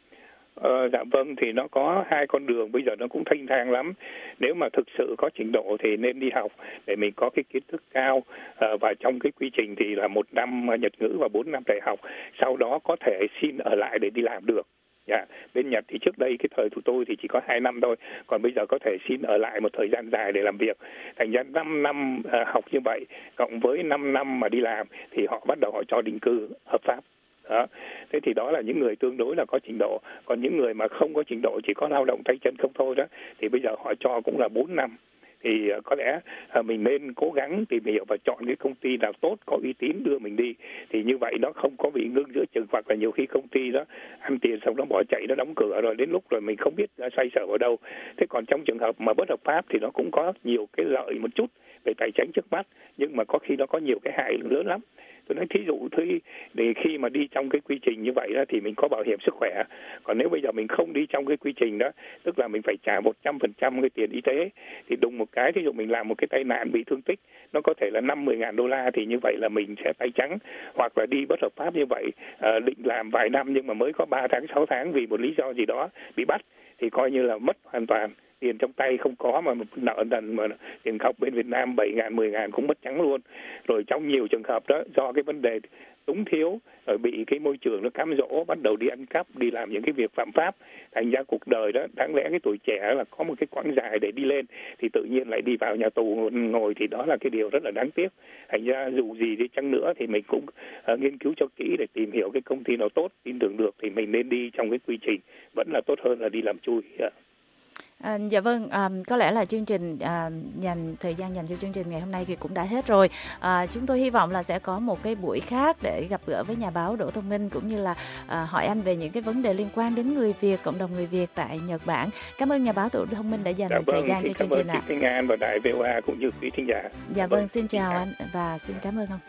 J: Ờ, dạ vâng, thì nó có hai con đường, bây giờ nó cũng thanh thang lắm. Nếu mà thực sự có trình độ thì nên đi học để mình có cái kiến thức cao, à, và trong cái quy trình thì là một năm Nhật ngữ và bốn năm đại học, sau đó có thể xin ở lại để đi làm được. Yeah. Bên Nhật thì trước đây cái thời của tôi thì chỉ có hai năm thôi, còn bây giờ có thể xin ở lại một thời gian dài để làm việc. Thành ra năm năm uh, học như vậy cộng với năm năm mà đi làm thì họ bắt đầu họ cho định cư hợp pháp. Đó. Thế thì đó là những người tương đối là có trình độ. Còn những người mà không có trình độ, chỉ có lao động tay chân không thôi đó, thì bây giờ họ cho cũng là bốn năm. Thì uh, có lẽ uh, mình nên cố gắng tìm hiểu và chọn cái công ty nào tốt, có uy tín đưa mình đi. Thì như vậy nó không có bị ngưng giữa chừng, hoặc là nhiều khi công ty đó ăn tiền xong nó bỏ chạy, nó đóng cửa rồi đến lúc rồi mình không biết uh, xoay sở vào đâu. Thế còn trong trường hợp mà bất hợp pháp thì nó cũng có nhiều cái lợi một chút về tài chính trước mắt, nhưng mà có khi nó có nhiều cái hại lớn lắm. Tôi nói thí dụ thì để khi mà đi trong cái quy trình như vậy đó thì mình có bảo hiểm sức khỏe. Còn nếu bây giờ mình không đi trong cái quy trình đó, tức là mình phải trả một trăm phần trăm cái tiền y tế, thì đùng một cái, thí dụ mình làm một cái tai nạn bị thương tích, nó có thể là năm mười ngàn đô la, thì như vậy là mình sẽ tay trắng. Hoặc là đi bất hợp pháp như vậy, à, định làm vài năm nhưng mà mới có ba tháng, sáu tháng vì một lý do gì đó bị bắt, thì coi như là mất hoàn toàn. Tiền trong tay không có mà nợ nần, mà tiền cọc bên Việt Nam bảy ngàn, mười ngàn cũng mất trắng luôn. Rồi trong nhiều trường hợp đó, do cái vấn đề túng thiếu, rồi bị cái môi trường nó cám dỗ, bắt đầu đi ăn cắp, đi làm những cái việc phạm pháp. Thành ra cuộc đời đó, đáng lẽ cái tuổi trẻ là có một cái quãng dài để đi lên, thì tự nhiên lại đi vào nhà tù ngồi, thì đó là cái điều rất là đáng tiếc. Thành ra dù gì đi chăng nữa thì mình cũng uh, nghiên cứu cho kỹ để tìm hiểu cái công ty nào tốt, tin tưởng được thì mình nên đi trong cái quy trình, vẫn là tốt hơn là đi làm chui. Yeah.
I: À, dạ vâng, à, có lẽ là chương trình à, dành thời gian dành cho chương trình ngày hôm nay thì cũng đã hết rồi. À, chúng tôi hy vọng là sẽ có một cái buổi khác để gặp gỡ với nhà báo Đỗ Thông Minh, cũng như là à, hỏi anh về những cái vấn đề liên quan đến người Việt, cộng đồng người Việt tại Nhật Bản. Cảm ơn nhà báo Đỗ Thông Minh đã dành
J: dạ, vâng,
I: thời gian cho chương trình ạ.
J: Cảm ơn chị Thanh An và đài vê o a cũng như quý thính giả.
I: Dạ,
J: dạ
I: vâng,
J: vâng,
I: xin chào anh và xin cảm ơn ông.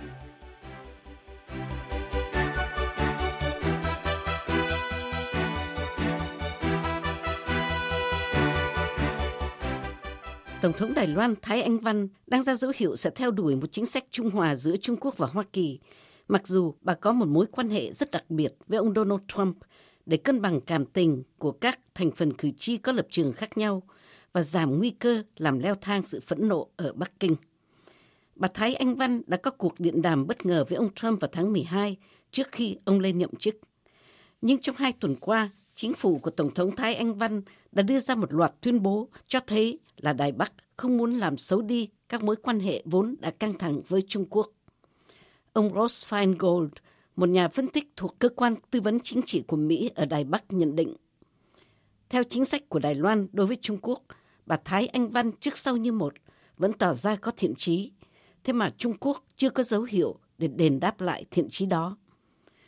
G: Tổng thống Đài Loan Thái Anh Văn đang ra dấu hiệu sẽ theo đuổi một chính sách trung hòa giữa Trung Quốc và Hoa Kỳ, mặc dù bà có một mối quan hệ rất đặc biệt với ông Donald Trump để cân bằng cảm tình của các thành phần cử tri có lập trường khác nhau và giảm nguy cơ làm leo thang sự phẫn nộ ở Bắc Kinh. Bà Thái Anh Văn đã có cuộc điện đàm bất ngờ với ông Trump vào tháng mười hai trước khi ông lên nhậm chức. Nhưng trong hai tuần qua, chính phủ của Tổng thống Thái Anh Văn đã đưa ra một loạt tuyên bố cho thấy là Đài Bắc không muốn làm xấu đi các mối quan hệ vốn đã căng thẳng với Trung Quốc. Ông Ross Feingold, một nhà phân tích thuộc cơ quan tư vấn chính trị của Mỹ ở Đài Bắc nhận định, theo chính sách của Đài Loan đối với Trung Quốc, bà Thái Anh Văn trước sau như một vẫn tỏ ra có thiện chí, thế mà Trung Quốc chưa có dấu hiệu để đền đáp lại thiện chí đó.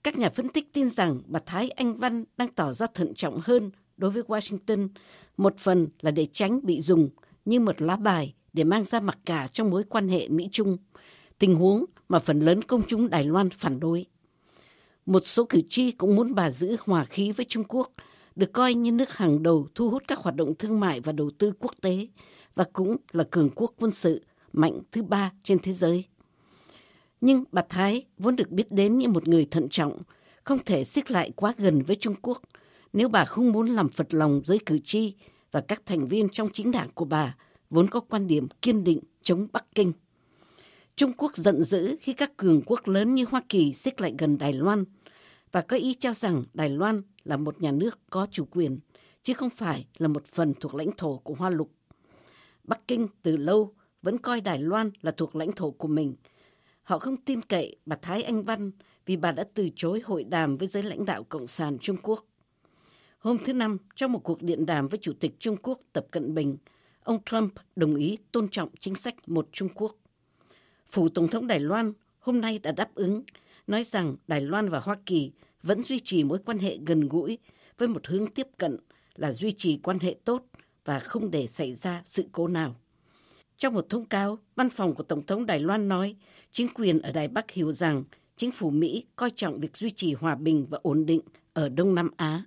G: Các nhà phân tích tin rằng bà Thái Anh Văn đang tỏ ra thận trọng hơn đối với Washington, một phần là để tránh bị dùng như một lá bài để mang ra mặc cả trong mối quan hệ Mỹ-Trung, tình huống mà phần lớn công chúng Đài Loan phản đối. Một số cử tri cũng muốn bà giữ hòa khí với Trung Quốc, được coi như nước hàng đầu thu hút các hoạt động thương mại và đầu tư quốc tế, và cũng là cường quốc quân sự mạnh thứ ba trên thế giới. Nhưng bà Thái vốn được biết đến như một người thận trọng, không thể xích lại quá gần với Trung Quốc nếu bà không muốn làm phật lòng giới cử tri và các thành viên trong chính đảng của bà vốn có quan điểm kiên định chống Bắc Kinh. Trung Quốc giận dữ khi các cường quốc lớn như Hoa Kỳ xích lại gần Đài Loan và có ý cho rằng Đài Loan là một nhà nước có chủ quyền, chứ không phải là một phần thuộc lãnh thổ của Hoa Lục. Bắc Kinh từ lâu vẫn coi Đài Loan là thuộc lãnh thổ của mình. Họ không tin cậy bà Thái Anh Văn vì bà đã từ chối hội đàm với giới lãnh đạo Cộng sản Trung Quốc. Hôm thứ Năm, trong một cuộc điện đàm với Chủ tịch Trung Quốc Tập Cận Bình, ông Trump đồng ý tôn trọng chính sách một Trung Quốc. Phủ Tổng thống Đài Loan hôm nay đã đáp ứng, nói rằng Đài Loan và Hoa Kỳ vẫn duy trì mối quan hệ gần gũi với một hướng tiếp cận là duy trì quan hệ tốt và không để xảy ra sự cố nào. Trong một thông cáo, văn phòng của Tổng thống Đài Loan nói chính quyền ở Đài Bắc hiểu rằng chính phủ Mỹ coi trọng việc duy trì hòa bình và ổn định ở Đông Nam Á.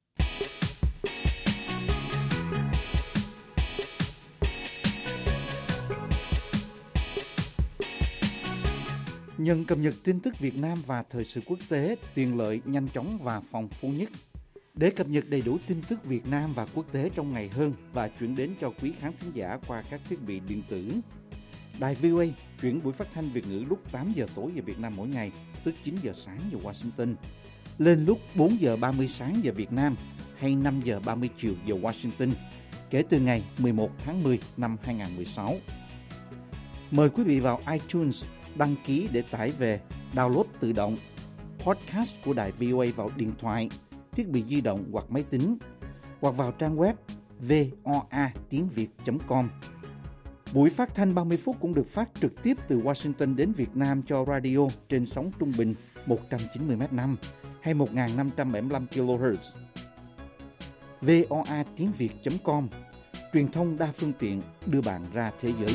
C: Nhận cập nhật tin tức Việt Nam và thời sự quốc tế, tiện lợi, nhanh chóng và phong phú nhất. Để cập nhật đầy đủ tin tức Việt Nam và quốc tế trong ngày hơn và chuyển đến cho quý khán thính giả qua các thiết bị điện tử, Đài vê o a chuyển buổi phát thanh Việt ngữ lúc tám giờ tối giờ Việt Nam mỗi ngày, tức chín giờ sáng giờ Washington, lên lúc bốn giờ ba mươi sáng giờ Việt Nam hay năm giờ ba mươi chiều giờ Washington, kể từ ngày mười một tháng mười năm hai nghìn không trăm mười sáu. Mời quý vị vào iTunes, đăng ký để tải về, download tự động podcast của Đài vê o a vào điện thoại, thiết bị di động hoặc máy tính, hoặc vào trang web voa tiếng việt chấm com. Buổi phát thanh ba mươi phút cũng được phát trực tiếp từ Washington đến Việt Nam cho radio trên sóng trung bình một trăm chín mươi mét năm hay một nghìn năm trăm bảy mươi lăm ki lô héc. voa tiếng việt chấm com, truyền thông đa phương tiện đưa bạn ra thế giới.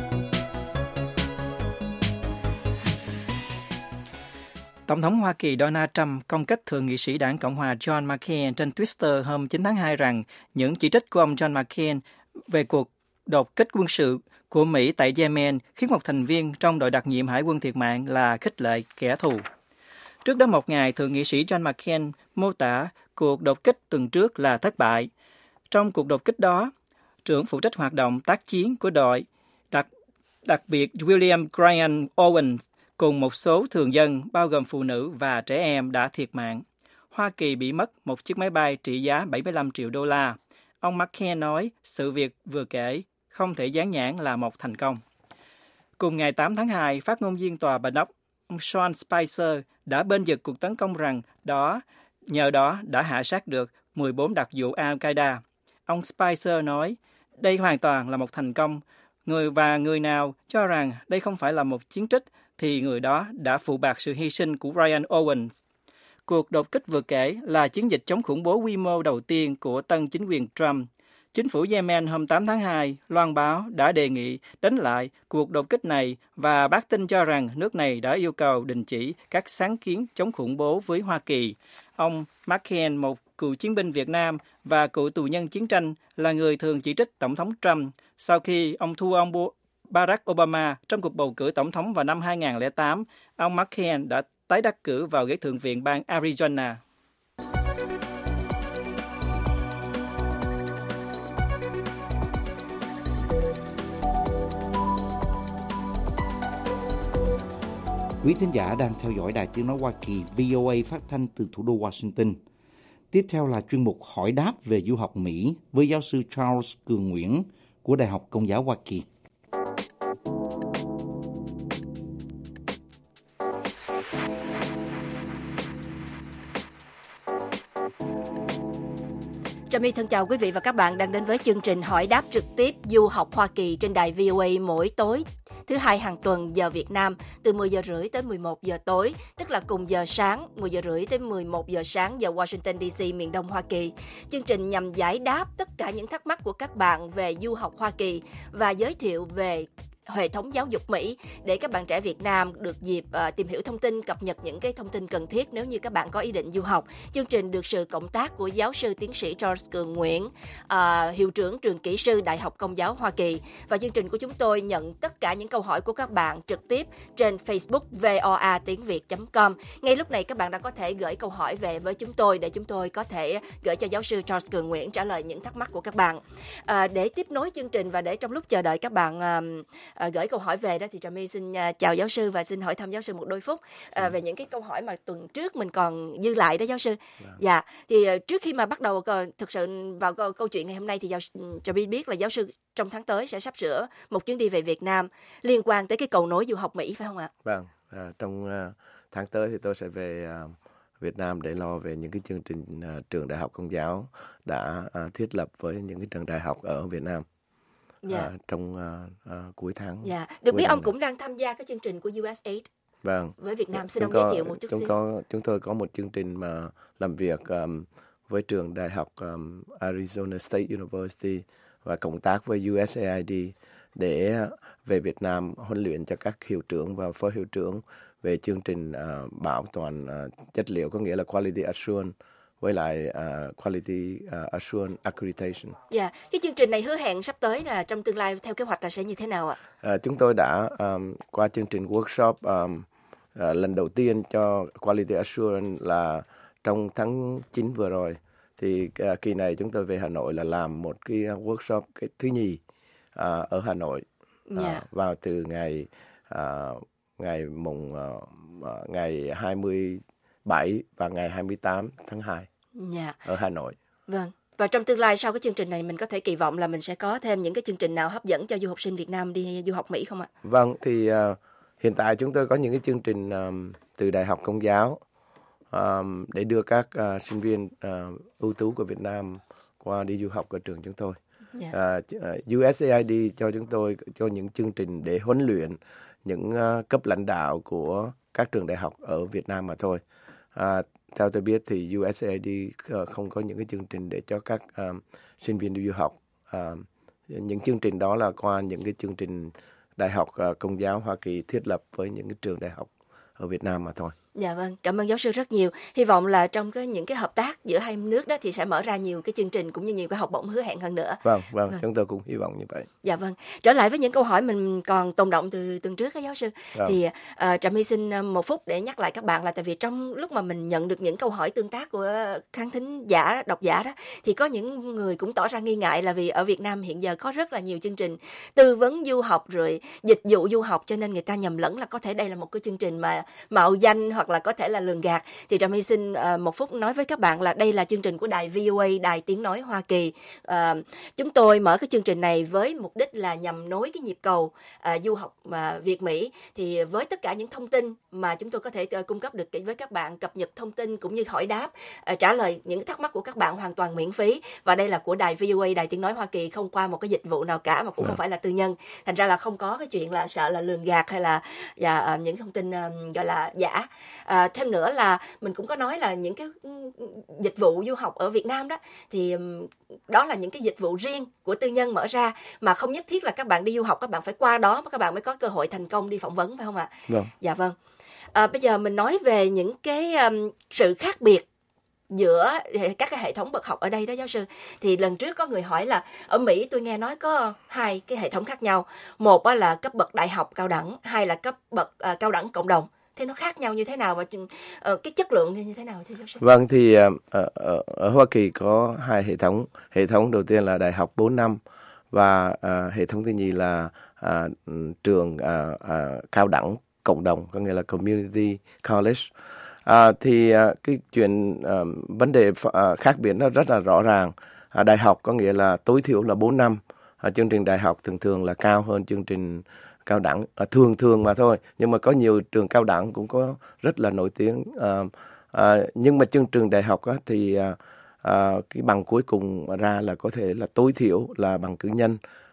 D: Tổng thống Hoa Kỳ Donald Trump công kích thượng nghị sĩ đảng Cộng hòa John McCain trên Twitter hôm chín tháng hai rằng những chỉ trích của ông John McCain về cuộc đột kích quân sự của Mỹ tại Yemen khiến một thành viên trong đội đặc nhiệm hải quân thiệt mạng là khích lệ kẻ thù. Trước đó một ngày, thượng nghị sĩ John McCain mô tả cuộc đột kích tuần trước là thất bại. Trong cuộc đột kích đó, trưởng phụ trách hoạt động tác chiến của đội đặc, đặc biệt William Grant Owens cùng một số thường dân, bao gồm phụ nữ và trẻ em, đã thiệt mạng. Hoa Kỳ bị mất một chiếc máy bay trị giá bảy mươi lăm triệu đô la. Ông McCain nói sự việc vừa kể không thể dán nhãn là một thành công. Cùng ngày tám tháng hai, phát ngôn viên Tòa Bạch Ốc, ông Sean Spicer đã bênh vực cuộc tấn công rằng đó nhờ đó đã hạ sát được mười bốn đặc vụ Al-Qaeda. Ông Spicer nói, đây hoàn toàn là một thành công. Người và người nào cho rằng đây không phải là một chiến trích thì người đó đã phụ bạc sự hy sinh của Ryan Owens. Cuộc đột kích vừa kể là chiến dịch chống khủng bố quy mô đầu tiên của tân chính quyền Trump. Chính phủ Yemen hôm tám tháng hai loan báo đã đề nghị đánh lại cuộc đột kích này và bác tin cho rằng nước này đã yêu cầu đình chỉ các sáng kiến chống khủng bố với Hoa Kỳ. Ông McCain, một cựu chiến binh Việt Nam và cựu tù nhân chiến tranh, là người thường chỉ trích Tổng thống Trump sau khi ông thua ông Barack Obama trong cuộc bầu cử tổng thống vào năm hai nghìn không trăm lẻ tám. Ông McCain đã tái đắc cử vào ghế thượng viện bang Arizona.
C: Quý thính giả đang theo dõi Đài Tiếng nói Hoa Kỳ vê o a phát thanh từ thủ đô Washington. Tiếp theo là chuyên mục hỏi đáp về du học Mỹ với giáo sư Charles Cường Nguyễn của Đại học Công giáo Hoa Kỳ.
K: Trà My thân chào quý vị và các bạn đang đến với chương trình hỏi đáp trực tiếp du học Hoa Kỳ trên đài vê o a mỗi tối thứ hai hàng tuần giờ Việt Nam từ mười giờ rưỡi tới mười một giờ tối, tức là cùng giờ sáng, mười giờ rưỡi tới mười một giờ sáng giờ Washington đê xê miền Đông Hoa Kỳ. Chương trình nhằm giải đáp tất cả những thắc mắc của các bạn về du học Hoa Kỳ và giới thiệu về hệ thống giáo dục Mỹ để các bạn trẻ Việt Nam được dịp uh, tìm hiểu thông tin, cập nhật những cái thông tin cần thiết nếu như các bạn có ý định du học. Chương trình được sự cộng tác của giáo sư tiến sĩ George Cường Nguyễn, uh, hiệu trưởng trường kỹ sư Đại học Công giáo Hoa Kỳ. Và chương trình của chúng tôi nhận tất cả những câu hỏi của các bạn trực tiếp trên Facebook voa tiếng việt chấm com. Ngay lúc này các bạn đã có thể gửi câu hỏi về với chúng tôi để chúng tôi có thể gửi cho giáo sư George Cường Nguyễn trả lời những thắc mắc của các bạn. Uh, để tiếp nối chương trình và để trong lúc chờ đợi các bạn uh, À, gửi câu hỏi về đó thì Trà My xin uh, chào giáo sư và xin hỏi thăm giáo sư một đôi phút uh, về những cái câu hỏi mà tuần trước mình còn dư lại đó giáo sư. Dạ, dạ. Thì uh, trước khi mà bắt đầu uh, thực sự vào câu, câu chuyện ngày hôm nay thì giáo, Trà My biết là giáo sư trong tháng tới sẽ sắp sửa một chuyến đi về Việt Nam liên quan tới cái cầu nối du học Mỹ phải không ạ?
L: Vâng, à, trong uh, tháng tới thì tôi sẽ về uh, Việt Nam để lo về những cái chương trình uh, trường đại học Công giáo đã uh, thiết lập với những cái trường đại học ở Việt Nam. Dạ. À, trong uh, uh, cuối tháng.
K: Dạ. Được biết ông này cũng đang tham gia cái chương trình của u ét a
L: vâng.
K: với Việt Nam. Xin
L: chúng
K: ông
L: có,
K: giới thiệu một chút
L: chúng
K: xíu.
L: Có, chúng tôi có một chương trình mà làm việc um, với trường đại học um, Arizona State University và cộng tác với u ét a i đê để về Việt Nam huấn luyện cho các hiệu trưởng và phó hiệu trưởng về chương trình uh, bảo toàn uh, chất liệu, có nghĩa là Quality Assurance với lại uh, Quality uh, Assurance Accreditation.
K: Dạ, yeah. Cái chương trình này hứa hẹn sắp tới là trong tương lai theo kế hoạch là sẽ như thế nào ạ?
L: Uh, chúng tôi đã um, qua chương trình workshop um, uh, lần đầu tiên cho Quality Assurance là trong tháng chín vừa rồi. Thì uh, kỳ này chúng tôi về Hà Nội là làm một cái workshop cái thứ nhì uh, ở Hà Nội uh, yeah. vào từ ngày uh, ngày mùng uh, uh, ngày hai mươi bảy và ngày hai mươi tám tháng hai
K: yeah.
L: ở Hà Nội.
K: Vâng. Và trong tương lai sau cái chương trình này mình có thể kỳ vọng là mình sẽ có thêm những cái chương trình nào hấp dẫn cho du học sinh Việt Nam đi du học Mỹ không ạ?
L: Vâng, thì uh, hiện tại chúng tôi có những cái chương trình um, từ Đại học Công giáo um, để đưa các uh, sinh viên uh, ưu tú của Việt Nam qua đi du học ở trường chúng tôi. Yeah. Uh, u ét a i đê cho chúng tôi cho những chương trình để huấn luyện những uh, cấp lãnh đạo của các trường đại học ở Việt Nam mà thôi. À, theo tôi biết thì u ét a i đê không có những cái chương trình để cho các um, sinh viên đi du học. À, những chương trình đó là qua những cái chương trình đại học uh, Công giáo Hoa Kỳ thiết lập với những cái trường đại học ở Việt Nam mà thôi.
K: Dạ vâng, cảm ơn giáo sư rất nhiều. Hy vọng là trong cái những cái hợp tác giữa hai nước đó thì sẽ mở ra nhiều cái chương trình cũng như nhiều cái học bổng hứa hẹn hơn nữa.
L: Vâng, vâng, vâng. Chúng tôi cũng hy vọng như vậy.
K: Dạ vâng. Trở lại với những câu hỏi mình còn tồn động từ tuần trước đó giáo sư. Vâng. Thì uh, Trà My xin một phút để nhắc lại các bạn là tại vì trong lúc mà mình nhận được những câu hỏi tương tác của khán thính giả, độc giả đó thì có những người cũng tỏ ra nghi ngại là vì ở Việt Nam hiện giờ có rất là nhiều chương trình tư vấn du học rồi dịch vụ du học cho nên người ta nhầm lẫn là có thể đây là một cái chương trình mà mạo danh hoặc là có thể là lường gạt. Thì Trà My xin uh, một phút nói với các bạn là đây là chương trình của đài vê o a, đài tiếng nói Hoa Kỳ. Uh, chúng tôi mở cái chương trình này với mục đích là nhằm nối cái nhịp cầu uh, du học uh, Việt Mỹ. Thì với tất cả những thông tin mà chúng tôi có thể uh, cung cấp được với các bạn, cập nhật thông tin cũng như hỏi đáp, uh, trả lời những thắc mắc của các bạn hoàn toàn miễn phí. Và đây là của đài vê o a, đài tiếng nói Hoa Kỳ, không qua một cái dịch vụ nào cả mà cũng yeah. không phải là tư nhân. Thành ra là không có cái chuyện là sợ là lường gạt hay là và, uh, những thông tin uh, gọi là giả. Uh, thêm nữa là mình cũng có nói là những cái dịch vụ du học ở Việt Nam đó thì đó là những cái dịch vụ riêng của tư nhân mở ra mà không nhất thiết là các bạn đi du học các bạn phải qua đó các bạn mới có cơ hội thành công đi phỏng vấn phải không ạ?
L: Vâng.
K: Dạ vâng. À, bây giờ mình nói về những cái um, sự khác biệt giữa các cái hệ thống bậc học ở đây đó giáo sư. Thì lần trước có người hỏi là ở Mỹ tôi nghe nói có hai cái hệ thống khác nhau. Một là cấp bậc đại học cao đẳng, hai là cấp bậc uh, cao đẳng cộng đồng. Thế nó khác nhau như thế nào và uh, cái chất lượng như thế nào thưa giáo sư?
L: Vâng, thì uh, ở, ở Hoa Kỳ có hai hệ thống. Hệ thống đầu tiên là đại học bốn năm và uh, hệ thống thứ nhì là uh, trường uh, uh, cao đẳng cộng đồng, có nghĩa là community college. Uh, thì uh, cái chuyện uh, vấn đề uh, khác biệt nó rất là rõ ràng. Uh, đại học có nghĩa là tối thiểu là bốn năm. Uh, chương trình đại học thường thường là cao hơn chương trình cao đẳng, à, thường thường mà thôi, nhưng mà có nhiều trường cao đẳng cũng có rất là nổi tiếng, à, à, nhưng mà chương trình đại học á, thì à, à, cái bằng cuối cùng ra là có thể là tối thiểu là bằng cử nhân,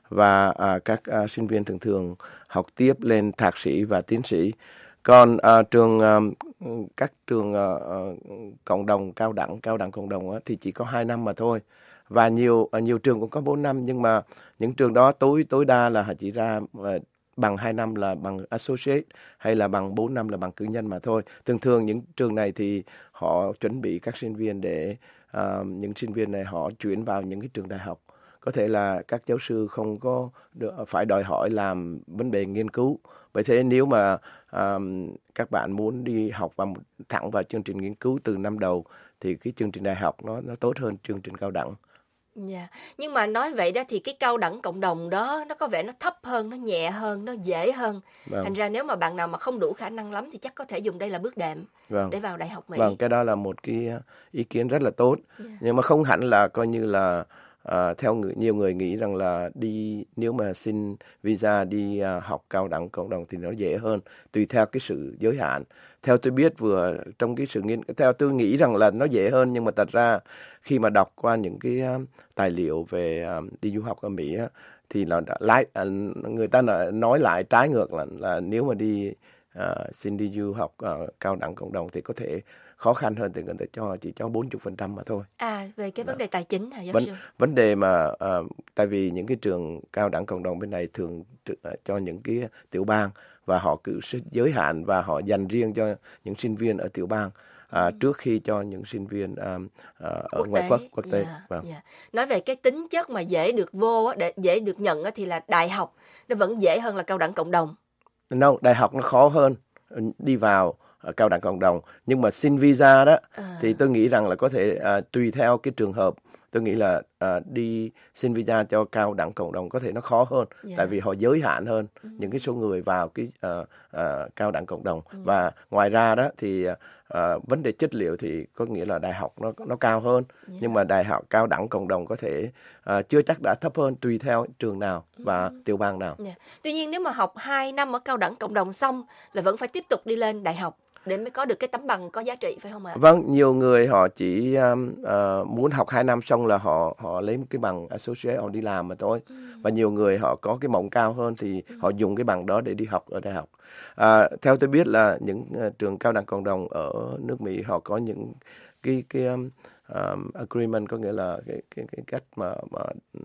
L: và à, các à, sinh viên thường thường học tiếp lên thạc sĩ và tiến sĩ. Còn à, trường à, các trường à, à, cộng đồng cao đẳng cao đẳng cộng đồng á, thì chỉ có hai năm mà thôi, và nhiều à, nhiều trường cũng có bốn năm, nhưng mà những trường đó tối tối đa là họ chỉ ra à, bằng hai năm là bằng associate, hay là bằng bốn năm là bằng cử nhân mà thôi. Thường thường những trường này thì họ chuẩn bị các sinh viên để à, những sinh viên này họ chuyển vào những cái trường đại học. Có thể là các giáo sư không có được, phải đòi hỏi làm vấn đề nghiên cứu. Bởi thế nếu mà à, các bạn muốn đi học vào thẳng vào chương trình nghiên cứu từ năm đầu thì cái chương trình đại học nó nó tốt hơn chương trình cao đẳng.
K: Dạ. Yeah. Nhưng mà nói vậy đó thì cái cao đẳng cộng đồng đó nó có vẻ nó thấp hơn, nó nhẹ hơn, nó dễ hơn. Vâng. Thành ra nếu mà bạn nào mà không đủ khả năng lắm thì chắc có thể dùng đây là bước đệm vâng. để vào đại học Mỹ.
L: Vâng, cái đó là một cái ý kiến rất là tốt. Yeah. Nhưng mà không hẳn là coi như là À, theo người, nhiều người nghĩ rằng là đi nếu mà xin visa đi à, học cao đẳng cộng đồng thì nó dễ hơn, tùy theo cái sự giới hạn. Theo tôi biết vừa trong cái sự nghiên theo tôi nghĩ rằng là nó dễ hơn, nhưng mà thật ra khi mà đọc qua những cái uh, tài liệu về uh, đi du học ở Mỹ uh, thì là lại uh, người ta nói lại trái ngược là, là nếu mà đi uh, xin đi du học uh, cao đẳng cộng đồng thì có thể khó khăn hơn, thì người ta cho chỉ cho bốn mươi phần trăm mà thôi.
K: À, về cái vấn đề tài chính hả giáo
L: Vấn,
K: sư?
L: Vấn đề mà uh, tại vì những cái trường cao đẳng cộng đồng bên này thường uh, cho những cái tiểu bang, và họ cứ giới hạn và họ dành riêng cho những sinh viên ở tiểu bang à, ừ. trước khi cho những sinh viên à, à, ở quốc ngoài tế. quốc quốc tế.
K: Yeah, vâng. yeah. Nói về cái tính chất mà dễ được vô, để dễ được nhận thì là đại học nó vẫn dễ hơn là cao đẳng cộng đồng.
L: No, đại học nó khó hơn đi vào cao đẳng cộng đồng, nhưng mà xin visa đó à. thì tôi nghĩ rằng là có thể à, tùy theo cái trường hợp. Tôi nghĩ là à, đi xin visa cho cao đẳng cộng đồng có thể nó khó hơn, yeah. tại vì họ giới hạn hơn ừ. những cái số người vào cái à, à, cao đẳng cộng đồng. Ừ. Và ngoài ra đó thì à, vấn đề chất liệu thì có nghĩa là đại học nó nó cao hơn, yeah. nhưng mà đại học cao đẳng cộng đồng có thể à, chưa chắc đã thấp hơn, tùy theo trường nào và ừ. tiểu bang nào.
K: Yeah. Tuy nhiên nếu mà học hai năm ở cao đẳng cộng đồng xong là vẫn phải tiếp tục đi lên đại học để mới có được cái tấm bằng có giá trị, phải không ạ?
L: Vâng, nhiều người họ chỉ um, uh, muốn học hai năm xong là họ họ lấy một cái bằng associate, họ đi làm mà thôi. Ừ. Và nhiều người họ có cái mộng cao hơn thì ừ. họ dùng cái bằng đó để đi học ở đại học. À, theo tôi biết là những uh, trường cao đẳng cộng đồng ở nước Mỹ họ có những cái cái um, um, agreement, có nghĩa là cái cái cái cách mà, mà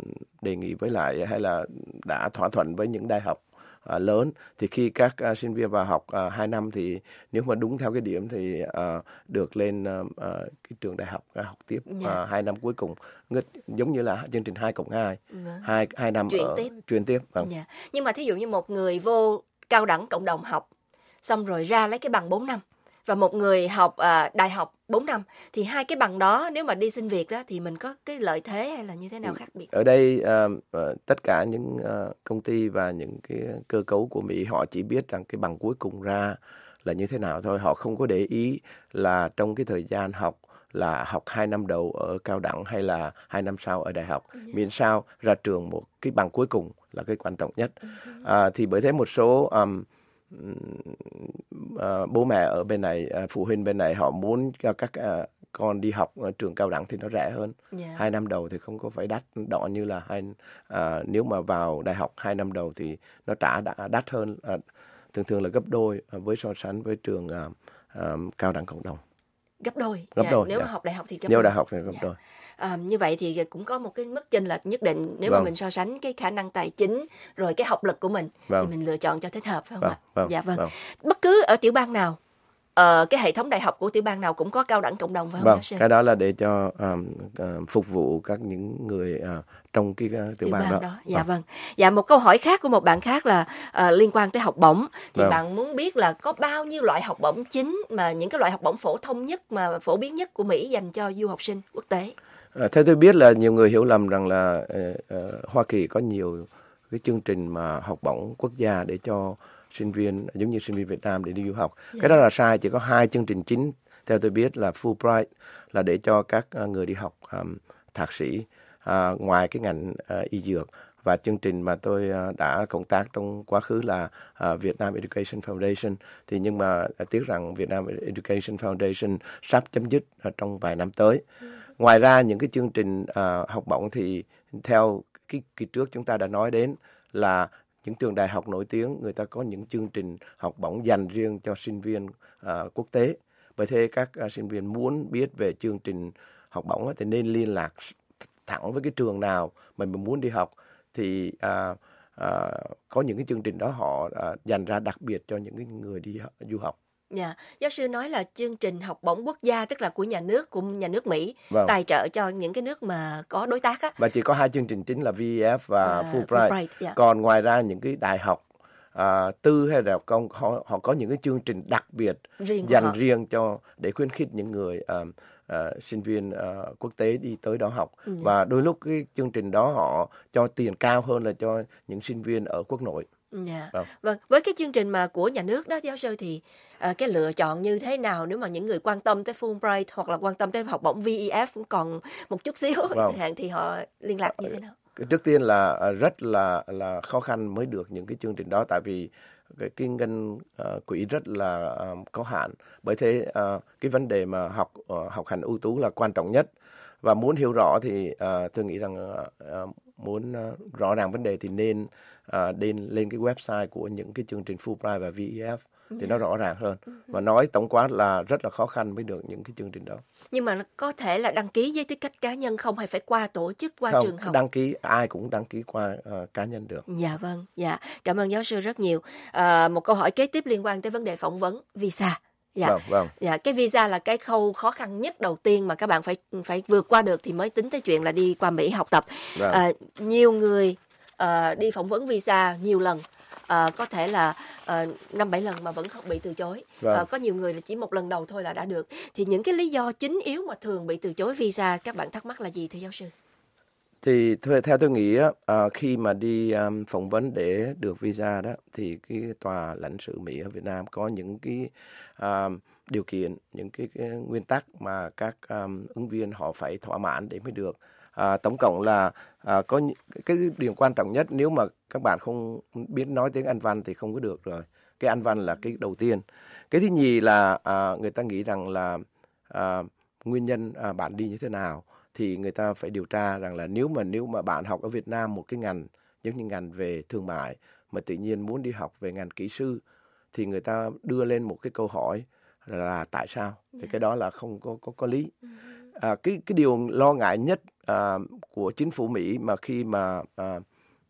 L: đề nghị với lại hay là đã thỏa thuận với những đại học À, lớn, thì khi các à, sinh viên vào học à, hai năm thì nếu mà đúng theo cái điểm thì à, được lên à, à, cái trường đại học à, học tiếp yeah. à, hai năm cuối cùng, giống như là chương trình hai cộng hai, vâng. hai, hai năm
K: chuyển
L: ở
K: tiếp.
L: Chuyển tiếp vâng.
K: yeah. Nhưng mà thí dụ như một người vô cao đẳng cộng đồng học xong rồi ra lấy cái bằng bốn năm, và một người học à, đại học bốn năm, thì hai cái bằng đó nếu mà đi xin việc đó thì mình có cái lợi thế hay là như thế nào khác biệt?
L: Ở đây uh, uh, tất cả những uh, công ty và những cái cơ cấu của Mỹ họ chỉ biết rằng cái bằng cuối cùng ra là như thế nào thôi. Họ không có để ý là trong cái thời gian học là học hai năm đầu ở cao đẳng hay là hai năm sau ở đại học. Yeah. Miễn sao ra trường một cái bằng cuối cùng là cái quan trọng nhất. Uh-huh. Uh, thì bởi thế một số um, Uh, bố mẹ ở bên này, uh, phụ huynh bên này họ muốn cho các uh, con đi học ở trường cao đẳng thì nó rẻ hơn. Yeah. Hai năm đầu thì không có phải đắt đỏ như là hai uh, nếu mà vào đại học hai năm đầu thì nó trả đã đắt hơn, uh, thường thường là gấp đôi uh, với so sánh với trường uh, uh, cao đẳng cộng đồng.
K: Gấp đôi.
L: Gấp
K: yeah.
L: đôi.
K: Nếu
L: yeah.
K: mà học đại học thì gấp
L: Nếu
K: đôi.
L: đại học thì gấp yeah. đôi.
K: À, như vậy thì cũng có một cái mức chênh lệch nhất định nếu vâng. mà mình so sánh cái khả năng tài chính rồi cái học lực của mình vâng. thì mình lựa chọn cho thích hợp, phải không
L: vâng.
K: ạ?
L: Vâng.
K: Dạ vâng.
L: vâng.
K: Bất cứ ở tiểu bang nào, ờ, cái hệ thống đại học của tiểu bang nào cũng có cao đẳng cộng đồng, phải không
L: vâng.
K: giáo sư?
L: Cái đó là để cho um, uh, phục vụ các những người uh, trong cái uh, tiểu, tiểu bang, bang đó. đó.
K: Dạ vâng.
L: vâng.
K: Dạ, một câu hỏi khác của một bạn khác là uh, liên quan tới học bổng, thì
L: vâng.
K: bạn muốn biết là có bao nhiêu loại học bổng chính, mà những cái loại học bổng phổ thông nhất mà phổ biến nhất của Mỹ dành cho du học sinh quốc tế?
L: À, theo tôi biết là nhiều người hiểu lầm rằng là uh, uh, Hoa Kỳ có nhiều cái chương trình mà học bổng quốc gia để cho sinh viên giống như sinh viên Việt Nam để đi du học. Yeah. Cái đó là sai, chỉ có hai chương trình chính theo tôi biết là Fulbright là để cho các uh, người đi học um, thạc sĩ uh, ngoài cái ngành uh, y dược, và chương trình mà tôi uh, đã công tác trong quá khứ là uh, Vietnam Education Foundation. Thì nhưng mà uh, tiếc rằng Vietnam Education Foundation sắp chấm dứt uh, trong vài năm tới. Mm. Ngoài ra những cái chương trình uh, học bổng thì theo cái kỳ trước chúng ta đã nói đến là những trường đại học nổi tiếng người ta có những chương trình học bổng dành riêng cho sinh viên uh, quốc tế. Bởi thế các uh, sinh viên muốn biết về chương trình học bổng ấy, thì nên liên lạc thẳng với cái trường nào mà mình muốn đi học. Thì uh, uh, có những cái chương trình đó họ uh, dành ra đặc biệt cho những cái người đi du học.
K: Dạ, yeah. Giáo sư nói là chương trình học bổng quốc gia, tức là của nhà nước, của nhà nước Mỹ,
L: vâng.
K: tài trợ cho những cái nước mà có đối tác á.
L: Và chỉ có hai chương trình chính là vê e ép và
K: à,
L: Fulbright.
K: Fulbright yeah.
L: Còn ngoài ra những cái đại học à, tư hay đại học công họ, họ có những cái chương trình đặc biệt
K: riêng
L: dành
K: họ.
L: riêng cho để khuyến khích những người à, à, sinh viên à, quốc tế đi tới đó học.
K: Ừ.
L: Và đôi lúc cái chương trình đó họ cho tiền cao hơn là cho những sinh viên ở quốc nội.
K: Dạ.
L: Vâng.
K: Vâng, với cái chương trình mà của nhà nước đó giáo sư thì à, cái lựa chọn như thế nào nếu mà những người quan tâm tới Fulbright hoặc là quan tâm tới học bổng vê e ép cũng còn một chút xíu
L: Vâng.
K: hạn thì họ liên lạc như thế nào?
L: Trước tiên là rất là là khó khăn mới được những cái chương trình đó, tại vì cái, cái ngân uh, quỹ rất là uh, có hạn. Bởi thế uh, cái vấn đề mà học uh, học hành ưu tú là quan trọng nhất. Và muốn hiểu rõ thì uh, tôi nghĩ rằng uh, muốn uh, rõ ràng vấn đề thì nên uh, nên lên cái website của những cái chương trình Fulbright và vê e ép thì nó rõ ràng hơn. Và nói tổng quát là rất là khó khăn mới được những cái chương trình đó.
K: Nhưng mà có thể là đăng ký với tư cách cá nhân không, hay phải qua tổ chức, qua
L: không,
K: trường học?
L: Đăng ký ai cũng đăng ký qua uh, cá nhân được.
K: Dạ vâng, dạ. Cảm ơn giáo sư rất nhiều. À, một câu hỏi kế tiếp liên quan tới vấn đề phỏng vấn visa. Dạ.
L: Vâng, vâng.
K: Dạ, cái visa là cái khâu khó khăn nhất đầu tiên mà các bạn phải phải vượt qua được thì mới tính tới chuyện là đi qua Mỹ học tập.
L: Vâng.
K: À, nhiều người uh, đi phỏng vấn visa nhiều lần. À, có thể là năm bảy lần mà vẫn không bị từ chối.
L: Vâng.
K: À, có nhiều người là chỉ một lần đầu thôi là đã được. Thì những cái lý do chính yếu mà thường bị từ chối visa các bạn thắc mắc là gì thưa giáo sư?
L: Thì theo tôi nghĩ á, à, khi mà đi um, phỏng vấn để được visa đó thì cái tòa lãnh sự Mỹ ở Việt Nam có những cái um, điều kiện, những cái, cái nguyên tắc mà các um, ứng viên họ phải thỏa mãn để mới được. À, tổng cộng là à, có những, cái điều quan trọng nhất, nếu mà các bạn không biết nói tiếng Anh văn thì không có được rồi. Cái Anh văn là cái đầu tiên. Cái thứ nhì là à, người ta nghĩ rằng là à, nguyên nhân à, bạn đi như thế nào. Thì người ta phải điều tra rằng là nếu mà nếu mà bạn học ở Việt Nam một cái ngành giống như ngành về thương mại mà tự nhiên muốn đi học về ngành kỹ sư thì người ta đưa lên một cái câu hỏi là tại sao? Thì cái đó là không có có có lý. À, cái cái điều lo ngại nhất à, của chính phủ Mỹ mà khi mà à,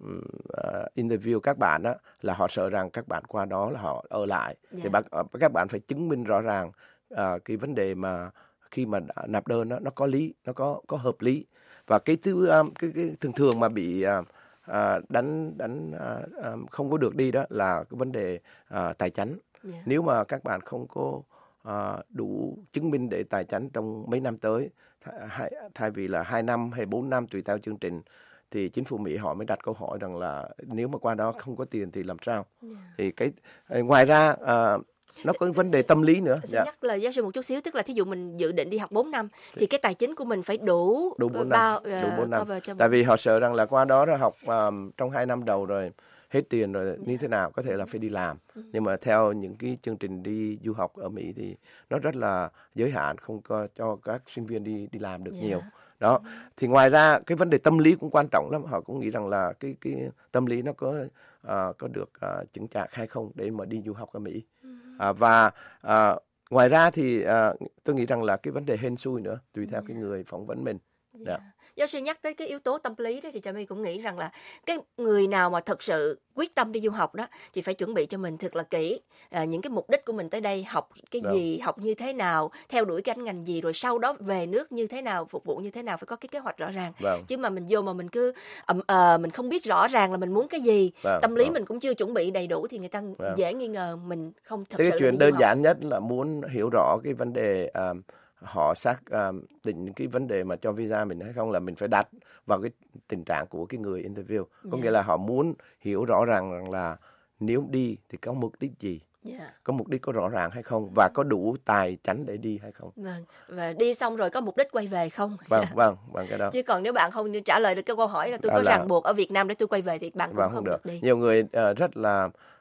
L: uh, interview các bạn đó là họ sợ rằng các bạn qua đó là họ ở lại. Yeah. Thì bác, các bạn phải chứng minh rõ ràng à, cái vấn đề mà khi mà nộp đơn đó, nó có lý, nó có có hợp lý. Và cái thứ um, cái, cái thường thường mà bị uh, uh, đánh đánh uh, um, không có được đi đó là cái vấn đề uh, tài chánh. Yeah. Nếu mà các bạn không có uh, đủ chứng minh để tài chánh trong mấy năm tới, thay, thay vì là hai năm hay bốn năm tùy theo chương trình, thì chính phủ Mỹ họ mới đặt câu hỏi rằng là nếu mà qua đó không có tiền thì làm sao? Yeah. Thì cái ngoài ra uh, nó có vấn đề tâm lý nữa.
K: Xin dạ. nhắc lời giáo sư một chút xíu, tức là thí dụ mình dự định đi học bốn năm thì cái tài chính của mình phải đủ
L: đủ bốn
K: bao
L: năm. Đủ bốn năm.
K: Cho...
L: Tại vì họ sợ rằng là qua đó rồi học um, trong hai năm đầu rồi hết tiền rồi như thế nào, có thể là phải đi làm. Ừ. Nhưng mà theo những cái chương trình đi du học ở Mỹ thì nó rất là giới hạn, không có cho các sinh viên đi đi làm được yeah. nhiều. Đó. Ừ. Thì ngoài ra cái vấn đề tâm lý cũng quan trọng lắm. Họ cũng nghĩ rằng là cái cái tâm lý nó có uh, có được uh, chứng chạc hay không để mà đi du học ở Mỹ. Ừ. Uh, và uh, ngoài ra thì uh, tôi nghĩ rằng là cái vấn đề hên xui nữa, tùy theo ừ. cái người phỏng vấn mình.
K: Yeah. Yeah. Giáo sư nhắc tới cái yếu tố tâm lý đó thì Trà My cũng nghĩ rằng là cái người nào mà thật sự quyết tâm đi du học đó thì phải chuẩn bị cho mình thật là kỹ à, những cái mục đích của mình tới đây, học cái Đúng. gì, học như thế nào, theo đuổi cái ngành gì, rồi sau đó về nước như thế nào, phục vụ như thế nào, phải có cái kế hoạch rõ ràng.
L: Vâng.
K: Chứ mà mình vô mà mình cứ ậm ờ mình không biết rõ ràng là mình muốn cái gì, vâng. tâm lý vâng. mình cũng chưa chuẩn bị đầy đủ thì người ta vâng. dễ nghi ngờ mình không thật
L: thế
K: sự.
L: Cái chuyện đơn giản nhất là muốn hiểu rõ cái vấn đề um, họ xác um, định cái vấn đề mà cho visa mình hay không là mình phải đặt vào cái tình trạng của cái người interview. Có yeah. nghĩa là họ muốn hiểu rõ ràng rằng là nếu đi thì có mục đích gì, yeah. có mục đích có rõ ràng hay không và có đủ tài chánh để đi hay không.
K: Vâng. Và đi xong rồi có mục đích quay về không?
L: Vâng, vâng, vâng cái đó.
K: Chứ còn nếu bạn không trả lời được cái câu hỏi là tôi đó có là... ràng buộc ở Việt Nam để tôi quay về thì bạn cũng vâng, không, không được. được đi.
L: Nhiều người uh, rất là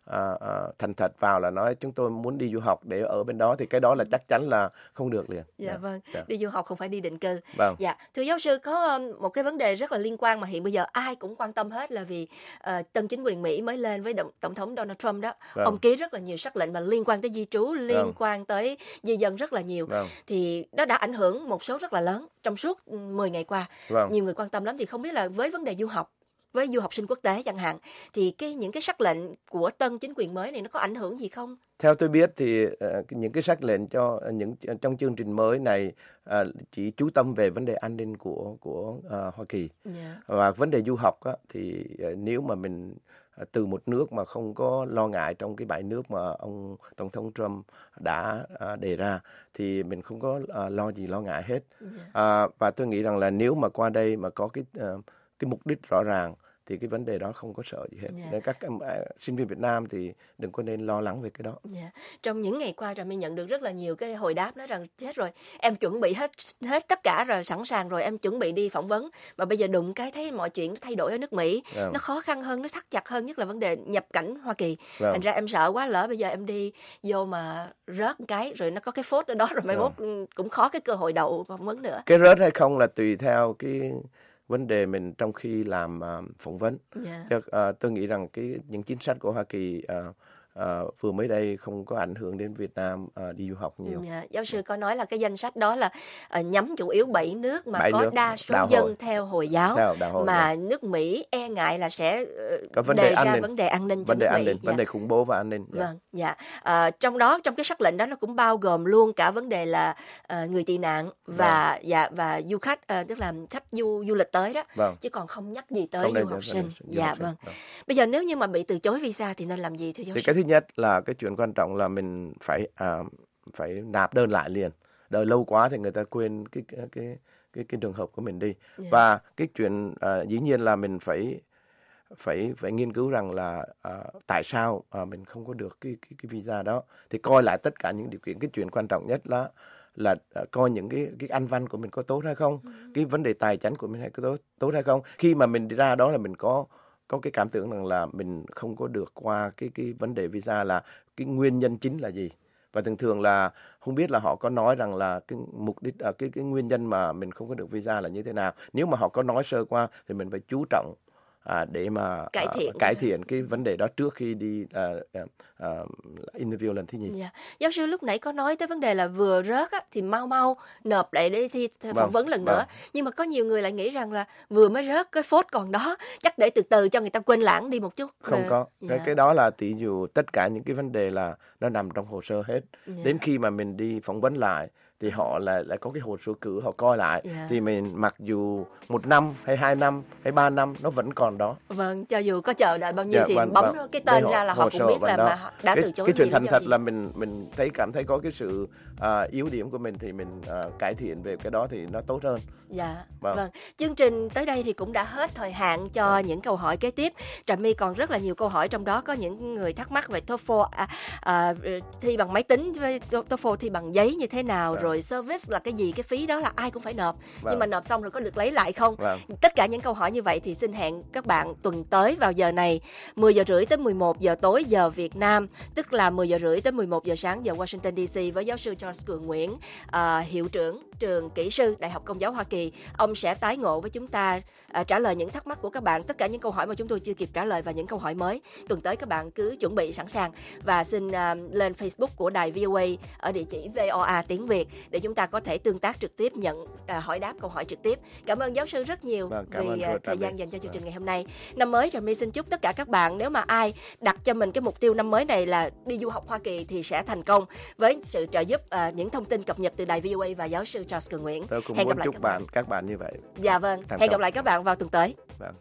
L: à, à, thành thật vào là nói chúng tôi muốn đi du học để ở bên đó, thì cái đó là chắc chắn là không được liền.
K: Dạ
L: yeah.
K: vâng,
L: yeah.
K: đi du học không phải đi định cư.
L: Vâng.
K: Dạ, thưa giáo sư, có một cái vấn đề rất là liên quan mà hiện bây giờ ai cũng quan tâm hết là vì uh, tân chính quyền Mỹ mới lên với động, tổng thống Donald Trump đó,
L: vâng.
K: ông ký rất là nhiều sắc lệnh mà liên quan tới di trú, liên
L: vâng.
K: quan tới di dân rất là nhiều,
L: vâng.
K: thì đó đã ảnh hưởng một số rất là lớn trong suốt mười ngày qua.
L: Vâng.
K: Nhiều người quan tâm lắm, thì không biết là với vấn đề du học, với du học sinh quốc tế chẳng hạn, thì cái những cái sắc lệnh của tân chính quyền mới này nó có ảnh hưởng gì không?
L: Theo tôi biết thì uh, những cái sắc lệnh cho những trong chương trình mới này uh, chỉ chú tâm về vấn đề an ninh của của uh, Hoa Kỳ.
K: Yeah.
L: Và vấn đề du học á, thì uh, nếu mà mình uh, từ một nước mà không có lo ngại trong cái bãi nước mà ông tổng thống Trump đã uh, đề ra, thì mình không có uh, lo gì lo ngại hết. Yeah. Uh, và tôi nghĩ rằng là nếu mà qua đây mà có cái uh, cái mục đích rõ ràng thì cái vấn đề đó không có sợ gì hết. Yeah. Nên các um, sinh viên Việt Nam thì đừng có nên lo lắng về cái đó.
K: Yeah. Trong những ngày qua, Trà My nhận được rất là nhiều cái hồi đáp nói rằng chết rồi, em chuẩn bị hết hết tất cả rồi, sẵn sàng rồi, em chuẩn bị đi phỏng vấn, mà bây giờ đụng cái thấy mọi chuyện nó thay đổi ở nước Mỹ, yeah. nó khó khăn hơn, nó thắt chặt hơn, nhất là vấn đề nhập cảnh Hoa Kỳ. Yeah. Thành ra em sợ quá, lỡ bây giờ em đi vô mà rớt một cái rồi nó có cái phốt ở đó rồi mai yeah. mốt cũng khó cái cơ hội đậu phỏng vấn nữa.
L: Cái rớt hay không là tùy theo cái vấn đề mình trong khi làm uh, phỏng vấn. Yeah. Chứ, uh, tôi nghĩ rằng cái những chính sách của Hoa Kỳ uh, uh, vừa mới đây không có ảnh hưởng đến Việt Nam uh, đi du học nhiều.
K: Yeah. Giáo sư yeah. có nói là cái danh sách đó là uh, nhắm chủ yếu bảy nước mà
L: bảy
K: có
L: nước,
K: đa số
L: đạo
K: dân
L: hồi.
K: theo Hồi giáo,
L: theo đạo hồi,
K: mà
L: yeah.
K: nước Mỹ e ngại là sẽ uh,
L: có vấn
K: đề
L: đề
K: ra
L: an ninh.
K: vấn đề an ninh cho
L: vấn đề
K: nước
L: an
K: Mỹ.
L: ninh,
K: Yeah.
L: vấn đề khủng bố và an ninh.
K: Yeah. Vâng, dạ. Uh, trong đó, trong cái sắc lệnh đó nó cũng bao gồm luôn cả vấn đề là uh, người tị nạn và vâng. dạ và du khách, uh, tức là khách du du lịch tới đó, vâng. chứ còn không nhắc gì tới du học sinh. Dạ vâng. vâng. Bây giờ nếu như mà bị từ chối visa thì nên làm gì thưa giáo
L: thì
K: sư?
L: Cái thứ nhất là cái chuyện quan trọng là mình phải à, phải nạp đơn lại liền. Đợi lâu quá thì người ta quên cái cái cái cái, cái trường hợp của mình đi. Yeah. Và cái chuyện à, dĩ nhiên là mình phải phải phải nghiên cứu rằng là à, tại sao à, mình không có được cái cái cái visa đó, thì coi lại tất cả những điều kiện. Cái chuyện quan trọng nhất là là uh, coi những cái cái anh văn của mình có tốt hay không, ừ. cái vấn đề tài chính của mình hay có tốt tốt hay không. Khi mà mình đi ra đó là mình có có cái cảm tưởng rằng là mình không có được qua cái cái vấn đề visa, là cái nguyên nhân chính là gì. Và thường thường là không biết là họ có nói rằng là cái mục đích à, cái cái nguyên nhân mà mình không có được visa là như thế nào. Nếu mà họ có nói sơ qua thì mình phải chú trọng à, để mà
K: cải thiện,
L: à, cải thiện cái vấn đề đó trước khi đi à, à, interview lần thứ nhì.
K: Yeah. Giáo sư lúc nãy có nói tới vấn đề là vừa rớt á, thì mau mau nộp lại để thi phỏng vâng, vấn lần vâng. nữa. Nhưng mà có nhiều người lại nghĩ rằng là vừa mới rớt cái phốt còn đó, chắc để từ từ cho người ta quên lãng đi một chút.
L: Không có. Yeah. Cái, cái đó là tỷ dụ tất cả những cái vấn đề là nó nằm trong hồ sơ hết. Yeah. Đến khi mà mình đi phỏng vấn lại thì họ lại lại có cái hồ sơ cử, họ coi lại, yeah. thì mình mặc dù một năm hay hai năm hay ba năm nó vẫn còn đó.
K: Vâng, cho dù có chờ đợi bao nhiêu, yeah, thì
L: vâng,
K: bấm
L: vâng.
K: cái tên
L: họ,
K: ra là họ cũng biết là
L: đó.
K: mà họ đã
L: cái,
K: từ chối.
L: Cái chuyện thành thật là mình mình thấy cảm thấy có cái sự uh, yếu điểm của mình thì mình uh, cải thiện về cái đó thì nó tốt hơn.
K: Dạ, vâng. vâng. Chương trình tới đây thì cũng đã hết thời hạn cho vâng. những câu hỏi kế tiếp. Trà My còn rất là nhiều câu hỏi, trong đó có những người thắc mắc về TOEFL à, à, thi bằng máy tính với TOEFL thi bằng giấy như thế nào, vâng. rồi service là cái gì, cái phí đó là ai cũng phải nộp, vâng. nhưng mà nộp xong rồi có được lấy lại không? Vâng. Tất cả những câu hỏi như vậy thì xin hẹn các bạn tuần tới vào giờ này, mười giờ rưỡi tới mười một giờ tối giờ Việt Nam, tức là mười giờ rưỡi tới mười một giờ sáng giờ Washington đê xê, với giáo sư Charles Cường Nguyễn, à, hiệu trưởng trường kỹ sư Đại học Công giáo Hoa Kỳ. Ông sẽ tái ngộ với chúng ta, à, trả lời những thắc mắc của các bạn, tất cả những câu hỏi mà chúng tôi chưa kịp trả lời và những câu hỏi mới. Tuần tới các bạn cứ chuẩn bị sẵn sàng và xin à, lên Facebook của đài vê o a ở địa chỉ vê o a tiếng Việt để chúng ta có thể tương tác trực tiếp, nhận à, hỏi đáp câu hỏi trực tiếp. Cảm ơn giáo sư rất nhiều vâng, vì à, thời gian dành cho chương trình ngày hôm nay. Năm mới Trà My xin chúc tất cả các bạn, nếu mà ai đặt cho mình cái mục tiêu năm mới này là đi du học Hoa Kỳ thì sẽ thành công với sự trợ giúp à, những thông tin cập nhật từ đài vê o a và giáo sư Charles Cường Nguyễn.
L: Tôi cũng hẹn muốn gặp lại chúc các bạn các bạn như vậy.
K: Dạ vâng. Thành hẹn công. Gặp lại các bạn vào tuần tới.
L: Vâng.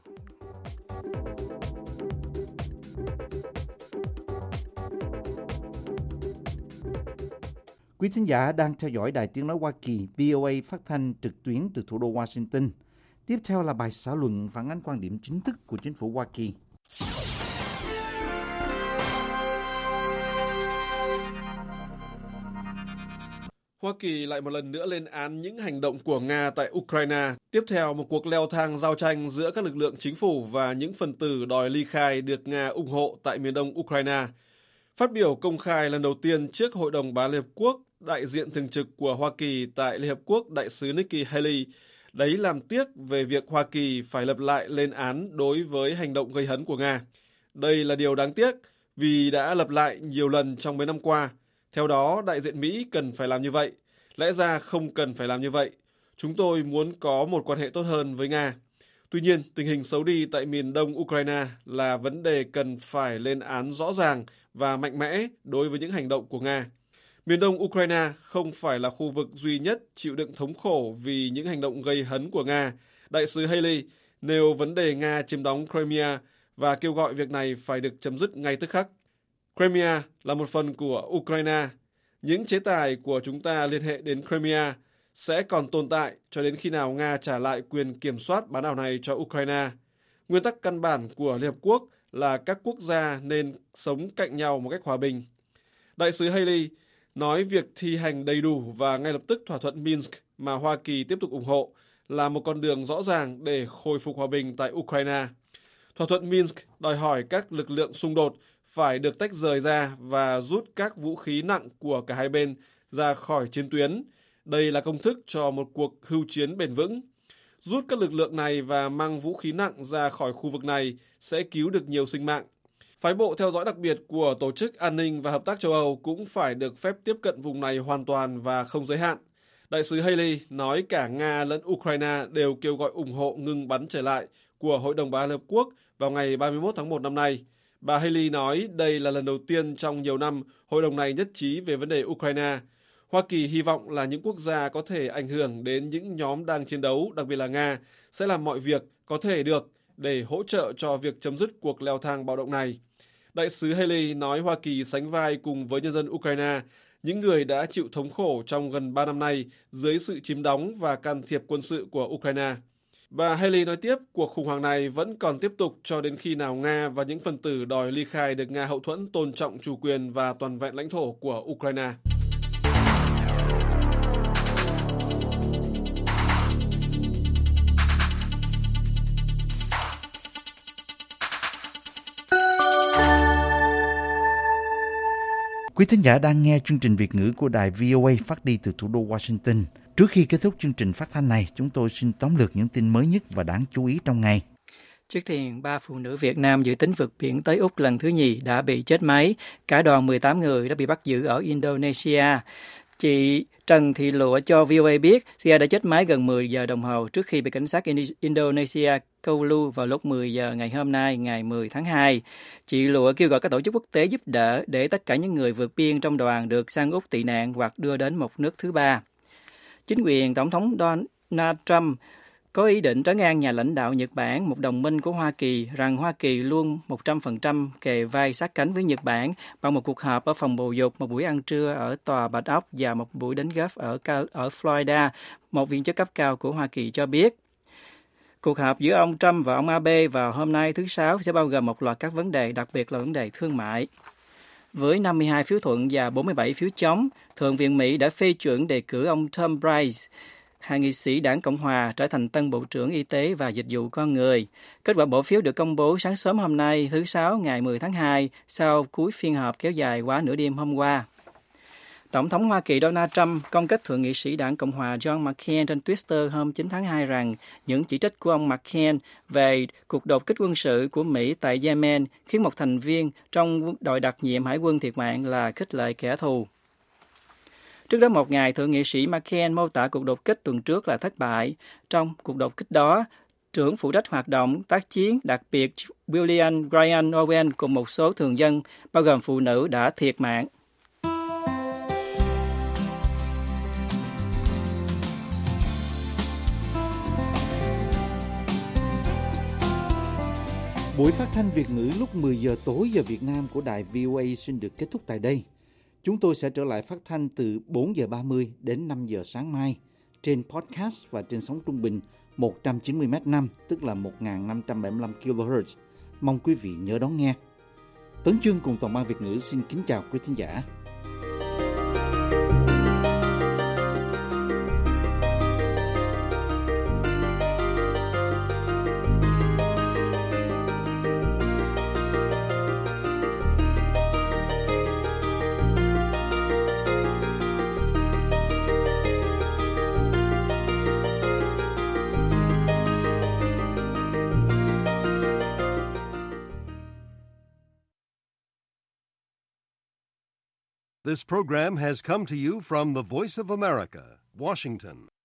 C: Quý thính giả đang theo dõi Đài Tiếng Nói Hoa Kỳ vê o a phát thanh trực tuyến từ thủ đô Washington. Tiếp theo là bài xã luận phản ánh quan điểm chính thức của chính phủ Hoa Kỳ.
M: Hoa Kỳ lại một lần nữa lên án những hành động của Nga tại Ukraine, tiếp theo một cuộc leo thang giao tranh giữa các lực lượng chính phủ và những phần tử đòi ly khai được Nga ủng hộ tại miền đông Ukraine. Phát biểu công khai lần đầu tiên trước Hội đồng Bảo an Liên Hợp Quốc, đại diện thường trực của Hoa Kỳ tại Liên Hợp Quốc, đại sứ Nikki Haley, đấy làm tiếc về việc Hoa Kỳ phải lặp lại lên án đối với hành động gây hấn của Nga. Đây là điều đáng tiếc vì đã lặp lại nhiều lần trong mấy năm qua. Theo đó, đại diện Mỹ cần phải làm như vậy. Lẽ ra không cần phải làm như vậy. Chúng tôi muốn có một quan hệ tốt hơn với Nga. Tuy nhiên, tình hình xấu đi tại miền đông Ukraine là vấn đề cần phải lên án rõ ràng và mạnh mẽ đối với những hành động của Nga. Miền đông Ukraine không phải là khu vực duy nhất chịu đựng thống khổ vì những hành động gây hấn của Nga. Đại sứ Haley nêu vấn đề Nga chiếm đóng Crimea và kêu gọi việc này phải được chấm dứt ngay tức khắc. Crimea là một phần của Ukraine. Những chế tài của chúng ta liên hệ đến Crimea sẽ còn tồn tại cho đến khi nào Nga trả lại quyền kiểm soát bán đảo này cho Ukraine. Nguyên tắc căn bản của Liên Hợp Quốc là các quốc gia nên sống cạnh nhau một cách hòa bình. Đại sứ Haley nói việc thi hành đầy đủ và ngay lập tức thỏa thuận Minsk mà Hoa Kỳ tiếp tục ủng hộ là một con đường rõ ràng để khôi phục hòa bình tại Ukraine. Thỏa thuận Minsk đòi hỏi các lực lượng xung đột phải được tách rời ra và rút các vũ khí nặng của cả hai bên ra khỏi chiến tuyến. Đây là công thức cho một cuộc hưu chiến bền vững. Rút các lực lượng này và mang vũ khí nặng ra khỏi khu vực này sẽ cứu được nhiều sinh mạng. Phái bộ theo dõi đặc biệt của Tổ chức An ninh và Hợp tác châu Âu cũng phải được phép tiếp cận vùng này hoàn toàn và không giới hạn. Đại sứ Haley nói cả Nga lẫn Ukraine đều kêu gọi ủng hộ ngừng bắn trở lại của Hội đồng Bảo an Liên Hợp Quốc vào ngày ba mươi mốt tháng một năm nay. Bà Haley nói đây là lần đầu tiên trong nhiều năm hội đồng này nhất trí về vấn đề Ukraine. Hoa Kỳ hy vọng là những quốc gia có thể ảnh hưởng đến những nhóm đang chiến đấu, đặc biệt là Nga, sẽ làm mọi việc có thể được để hỗ trợ cho việc chấm dứt cuộc leo thang bạo động này. Đại sứ Haley nói Hoa Kỳ sánh vai cùng với nhân dân Ukraine, những người đã chịu thống khổ trong gần ba năm nay dưới sự chiếm đóng và can thiệp quân sự của Ukraine. Bà Haley nói tiếp, cuộc khủng hoảng này vẫn còn tiếp tục cho đến khi nào Nga và những phần tử đòi ly khai được Nga hậu thuẫn tôn trọng chủ quyền và toàn vẹn lãnh thổ của Ukraine.
C: Quý thính giả đang nghe chương trình Việt ngữ của đài vê o a phát đi từ thủ đô Washington. Trước khi kết thúc chương trình phát thanh này, chúng tôi xin tóm lược những tin mới nhất và đáng chú ý trong ngày.
D: Trước tiên, ba phụ nữ Việt Nam dự tính vượt biển tới Úc lần thứ nhì đã bị chết máy. Cả đoàn mười tám người đã bị bắt giữ ở Indonesia. Chị Trần Thị Lụa cho vê o a biết xe đã chết máy gần mười giờ đồng hồ trước khi bị cảnh sát Indonesia câu lưu vào lúc mười giờ ngày hôm nay, ngày mười tháng hai. Chị Lụa kêu gọi các tổ chức quốc tế giúp đỡ để tất cả những người vượt biên trong đoàn được sang Úc tị nạn hoặc đưa đến một nước thứ ba. Chính quyền Tổng thống Donald Trump có ý định trấn an nhà lãnh đạo Nhật Bản, một đồng minh của Hoa Kỳ, rằng Hoa Kỳ luôn một trăm phần trăm kề vai sát cánh với Nhật Bản bằng một cuộc họp ở phòng bầu dục, một buổi ăn trưa ở Tòa Bạch Ốc và một buổi đánh golf ở, ở Florida, một viên chức cấp cao của Hoa Kỳ cho biết. Cuộc họp giữa ông Trump và ông Abe vào hôm nay thứ Sáu sẽ bao gồm một loạt các vấn đề, đặc biệt là vấn đề thương mại. Với năm mươi hai phiếu thuận và bốn mươi bảy phiếu chống, Thượng viện Mỹ đã phê chuẩn đề cử ông Tom Price, hạ nghị sĩ đảng Cộng hòa, trở thành tân Bộ trưởng Y tế và Dịch vụ Con người. Kết quả bỏ phiếu được công bố sáng sớm hôm nay, thứ Sáu, ngày mười tháng hai, sau cuối phiên họp kéo dài quá nửa đêm hôm qua. Tổng thống Hoa Kỳ Donald Trump công kích Thượng nghị sĩ đảng Cộng hòa John McCain trên Twitter hôm chín tháng hai rằng những chỉ trích của ông McCain về cuộc đột kích quân sự của Mỹ tại Yemen khiến một thành viên trong đội đặc nhiệm hải quân thiệt mạng là khích lệ kẻ thù. Trước đó một ngày, Thượng nghị sĩ McCain mô tả cuộc đột kích tuần trước là thất bại. Trong cuộc đột kích đó, trưởng phụ trách hoạt động tác chiến đặc biệt William Ryan Owen cùng một số thường dân, bao gồm phụ nữ, đã thiệt mạng.
C: Buổi phát thanh Việt ngữ lúc mười giờ tối giờ Việt Nam của đài vê o a xin được kết thúc tại đây. Chúng tôi sẽ trở lại phát thanh từ bốn giờ ba mươi đến năm giờ sáng mai trên podcast và trên sóng trung bình một trăm chín mươi mét năm, tức là một nghìn năm trăm bảy mươi lăm ki lô héc. Mong quý vị nhớ đón nghe. Tấn Chương cùng toàn ban Việt ngữ xin kính chào quý thính giả.
A: This program has come to you from the Voice of America, Washington.